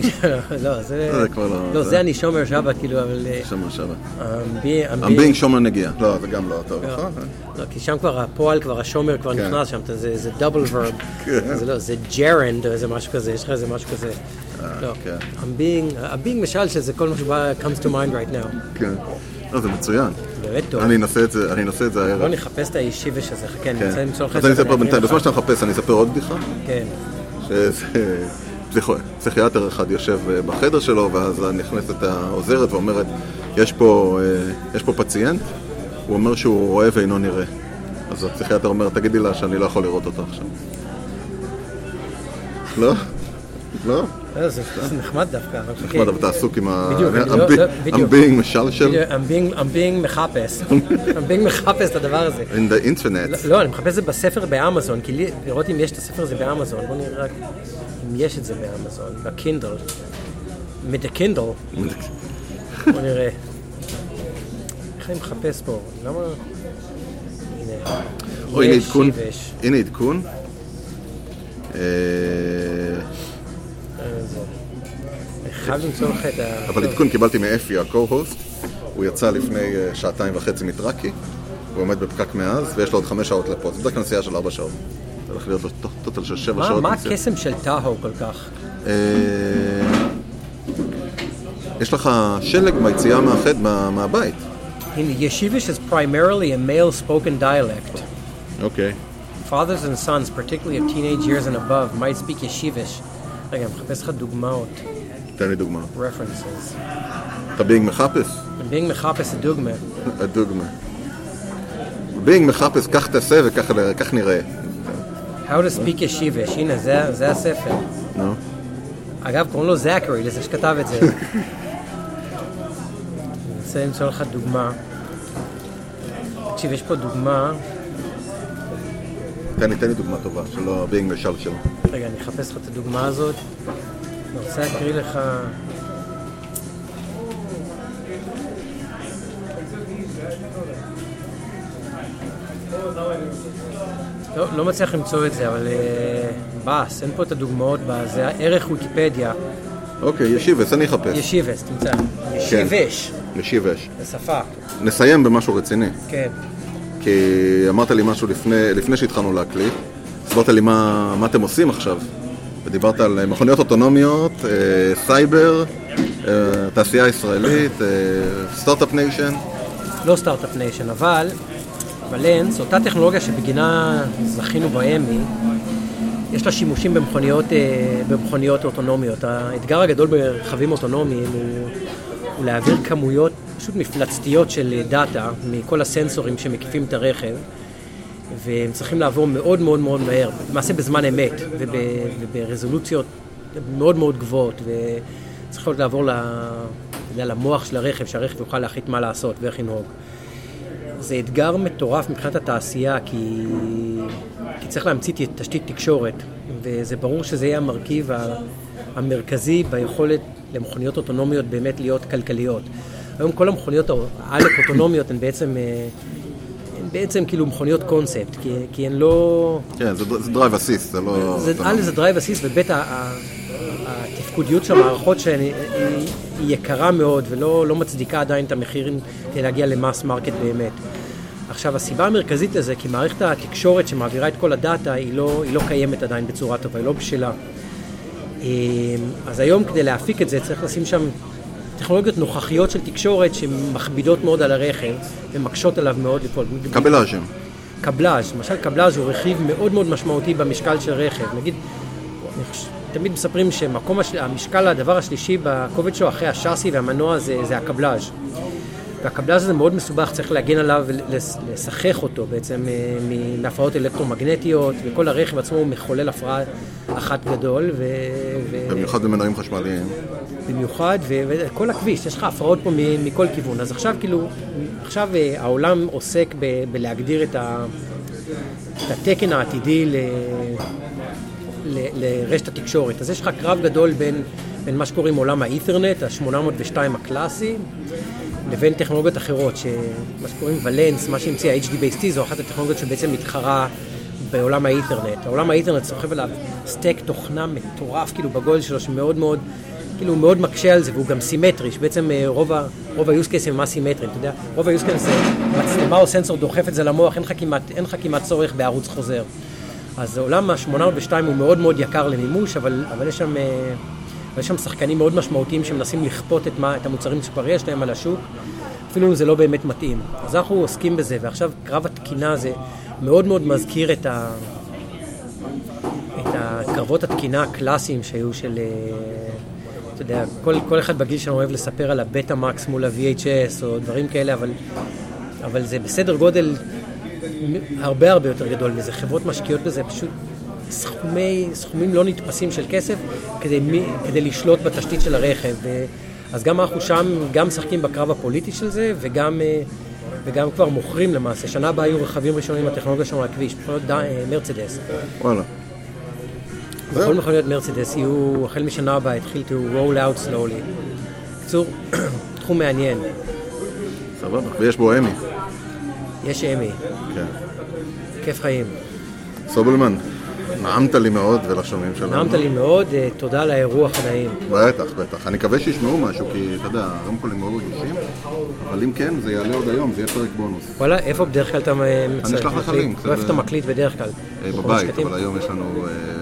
לא, זה אני שומר שבת, כאילו, אבל... שומר שבת. בינג שומר נגיע. לא, זה גם לא טוב, נכון? לא, כי שם כבר הפועל, כבר השומר כבר נכנס שם, זה דאבל ורב. זה ג'רנד או איזה משהו כזה, יש לך איזה משהו כזה. לא, I'm being משל שזה כל מה שבא comes to mind right now. כן. לא, זה מצוין. באמת טוב. אני אנסה את זה הערב. בוא נחפש את הישיבש הזה, כן, אז אני אספר בינתיים, בזמן שאתה מחפש, אני אספר עוד בדיחה? כן. שזה פסיכיאטר אחד יושב בחדר שלו, ואז נכנסת העוזרת ואומרת, יש פה פציינט, הוא אומר שהוא רואה ואינו נראה. אז הפסיכיאטר אומר, תגידי לה שאני לא יכול לראות אותו עכשיו. לא? לא? זה נחמד דווקא. נחמד, אבל אתה עסוק עם I'm being משלשל. I'm being מחפש. I'm being מחפש את הדבר הזה. In the internet. לא, אני מחפש את זה בספר באמזון, כי לראות אם יש את הספר הזה באמזון. בוא נראה רק אם יש את זה באמזון, בקינדל. מ-the Kindle. בוא נראה. איך אני מחפש פה? למה? הנה. הנה עדכון. חייב למצוא לך את ה... אבל עדכון קיבלתי מאפי, ה-co-host. הוא יצא לפני 2.5 שעות מטרקי. הוא עומד בפקק מאז, ויש לו עוד 5 שעות לפה. זה בדרך כלל נסיעה של 4 שעות. זה הולך להיות לו טוטל של 7 שעות. מה הקסם של טאהו כל כך? יש לך שלג ביציאה מהבית. Yeshivish is primarily a male-spoken dialect. Okay. Fathers and sons, particularly of teenage years and above, might speak Yeshivish. רגע, מחפש לך דוגמאות. תן לי דוגמה. References. אתה being מחפש? being מחפש הדוגמה. הדוגמה. being מחפש, כך תעשה וכך נראה. How to speak Yeshivish. הנה, זה הספר. נו. אגב, קוראים לו זאקרי, לזה שכתב את זה. אני רוצה למצוא לך דוגמה. תקשיב, יש פה דוגמה. תן לי דוגמה טובה, שלא being משלשל. רגע, אני אחפש לך את הדוגמה הזאת. אני רוצה להקריא לך... לא מצליח למצוא את זה, אבל בס, אין פה את הדוגמאות, זה ערך ויקיפדיה. אוקיי, ישיבס, אני אחפש. ישיבס, תמצא. ישיבש. ישיבש. בשפה. נסיים במשהו רציני. כן. כי אמרת לי משהו לפני שהתחלנו להקליט. הסברת לי מה אתם עושים עכשיו. ודיברת על מכוניות אוטונומיות, סייבר, תעשייה ישראלית, סטארט-אפ ניישן. לא סטארט-אפ ניישן, אבל ולנס, אותה טכנולוגיה שבגינה זכינו באמי, יש לה שימושים במכוניות אוטונומיות. האתגר הגדול ברכבים אוטונומיים הוא להעביר כמויות פשוט מפלצתיות של דאטה מכל הסנסורים שמקיפים את הרכב, והם צריכים לעבור מאוד מאוד מאוד מהר, למעשה בזמן אמת וברזולוציות מאוד מאוד גבוהות, וצריך לעבור למוח של הרכב, שהרכב יוכל להחליט מה לעשות ואיך לנהוג. זה אתגר מטורף מבחינת התעשייה, כי צריך להמציא תשתית תקשורת, וזה ברור שזה יהיה המרכיב המרכזי ביכולת למכוניות אוטונומיות באמת להיות כלכליות. היום כל המכוניות האוטונומיות הן בעצם כאילו מכוניות קונספט, כי הן לא... כן, זה דרייב אסיסט, זה לא... זה דרייב אסיסט, ובית התפקודיות של המערכות שהיא יקרה מאוד, ולא מצדיקה עדיין את המחירים כדי להגיע למאס מרקט באמת. עכשיו, הסיבה המרכזית לזה, כי מערכת התקשורת שמעבירה את כל הדאטה, היא לא קיימת עדיין בצורה טובה, היא לא בשלה. אז היום כדי להפיק את זה, צריך לשים שם טכנולוגיות נוכחיות של תקשורת שמכבידות מאוד על הרכב ומקשות עליו מאוד לפעול. קבלאז'ים. קבלאז', למשל קבלאז' הוא רכיב מאוד מאוד משמעותי במשקל של רכב. נגיד, תמיד מספרים שהמשקל, הדבר השלישי בכובד שלו אחרי השאסי והמנוע זה הקבלאז'. והקבלאז' הזה מאוד מסובך, צריך להגן עליו ולשחך אותו בעצם מהפרעות אלקטרומגנטיות, וכל הרכב עצמו הוא מחולל הפרעה אחת גדול. במיוחד במנועים חשמליים. במיוחד, וכל הכביש, יש לך הפרעות פה מכל כיוון. אז עכשיו העולם עוסק בלהגדיר את התקן העתידי לרשת התקשורת. אז יש לך קרב גדול בין מה שקוראים עולם האית'רנט, ה-802 הקלאסי, לבין טכנולוגיות אחרות, מה שקוראים ולנס, מה שהמציא ה-HDBaseT, זו אחת הטכנולוגיות שבעצם מתחרה בעולם האית'רנט. העולם האית'רנט סוחב עליו סטק תוכנה מטורף, כאילו בגודל שלו, שמאוד מאוד, כאילו מאוד מקשה על זה, והוא גם סימטרי, שבעצם רוב ה-use case הם סימטריים, אתה יודע, רוב ה-use case זה מצלמה או סנסור דוחף את זה למוח, אין לך כמעט צורך בערוץ חוזר. אז העולם ה-802 הוא מאוד מאוד יקר למימוש, אבל יש שם שחקנים מאוד משמעותיים שמנסים לכפות את המוצרים שכבר יש להם על השוק, אפילו אם זה לא באמת מתאים. אז אנחנו עוסקים בזה, ועכשיו קרב התקינה הזה מאוד מאוד מזכיר את הקרבות התקינה הקלאסיים שהיו של, אתה יודע, כל אחד בגיל שלנו אוהב לספר על הבטה מקס מול ה-VHS או דברים כאלה, אבל זה בסדר גודל הרבה יותר גדול מזה. חברות משקיעות בזה פשוט סכומים לא נתפסים של כסף כדי לשלוט בתשתית של הרכב. אז גם אנחנו שם, גם משחקים בקרב הפוליטי של זה, וגם כבר מוכרים למעשה. שנה הבאה היו רכבים ראשונים הטכנולוגיה שלנו על הכביש, מכוניות מרצדס. וואלה. כל מכוניות מרצדס יהיו, החל משנה הבאה, התחיל to roll out slowly. בקיצור, תחום מעניין. סבבה, ויש בו אמי. יש אמי. כן. כיף חיים. סובלמן, נעמת לי מאוד ולשומעים שלנו. נעמת לי מאוד, תודה על האירוח הנעים. בטח. אני מקווה שישמעו משהו, כי אתה יודע, הרמקולים מאוד רגישים, אבל אם כן, זה יעלה עוד היום, זה יהיה פרק בונוס. וואלה, איפה בדרך כלל אתה אני אשלח לך לינק. איפה אתה מקליט בדרך כלל? בבית, אבל היום יש לנו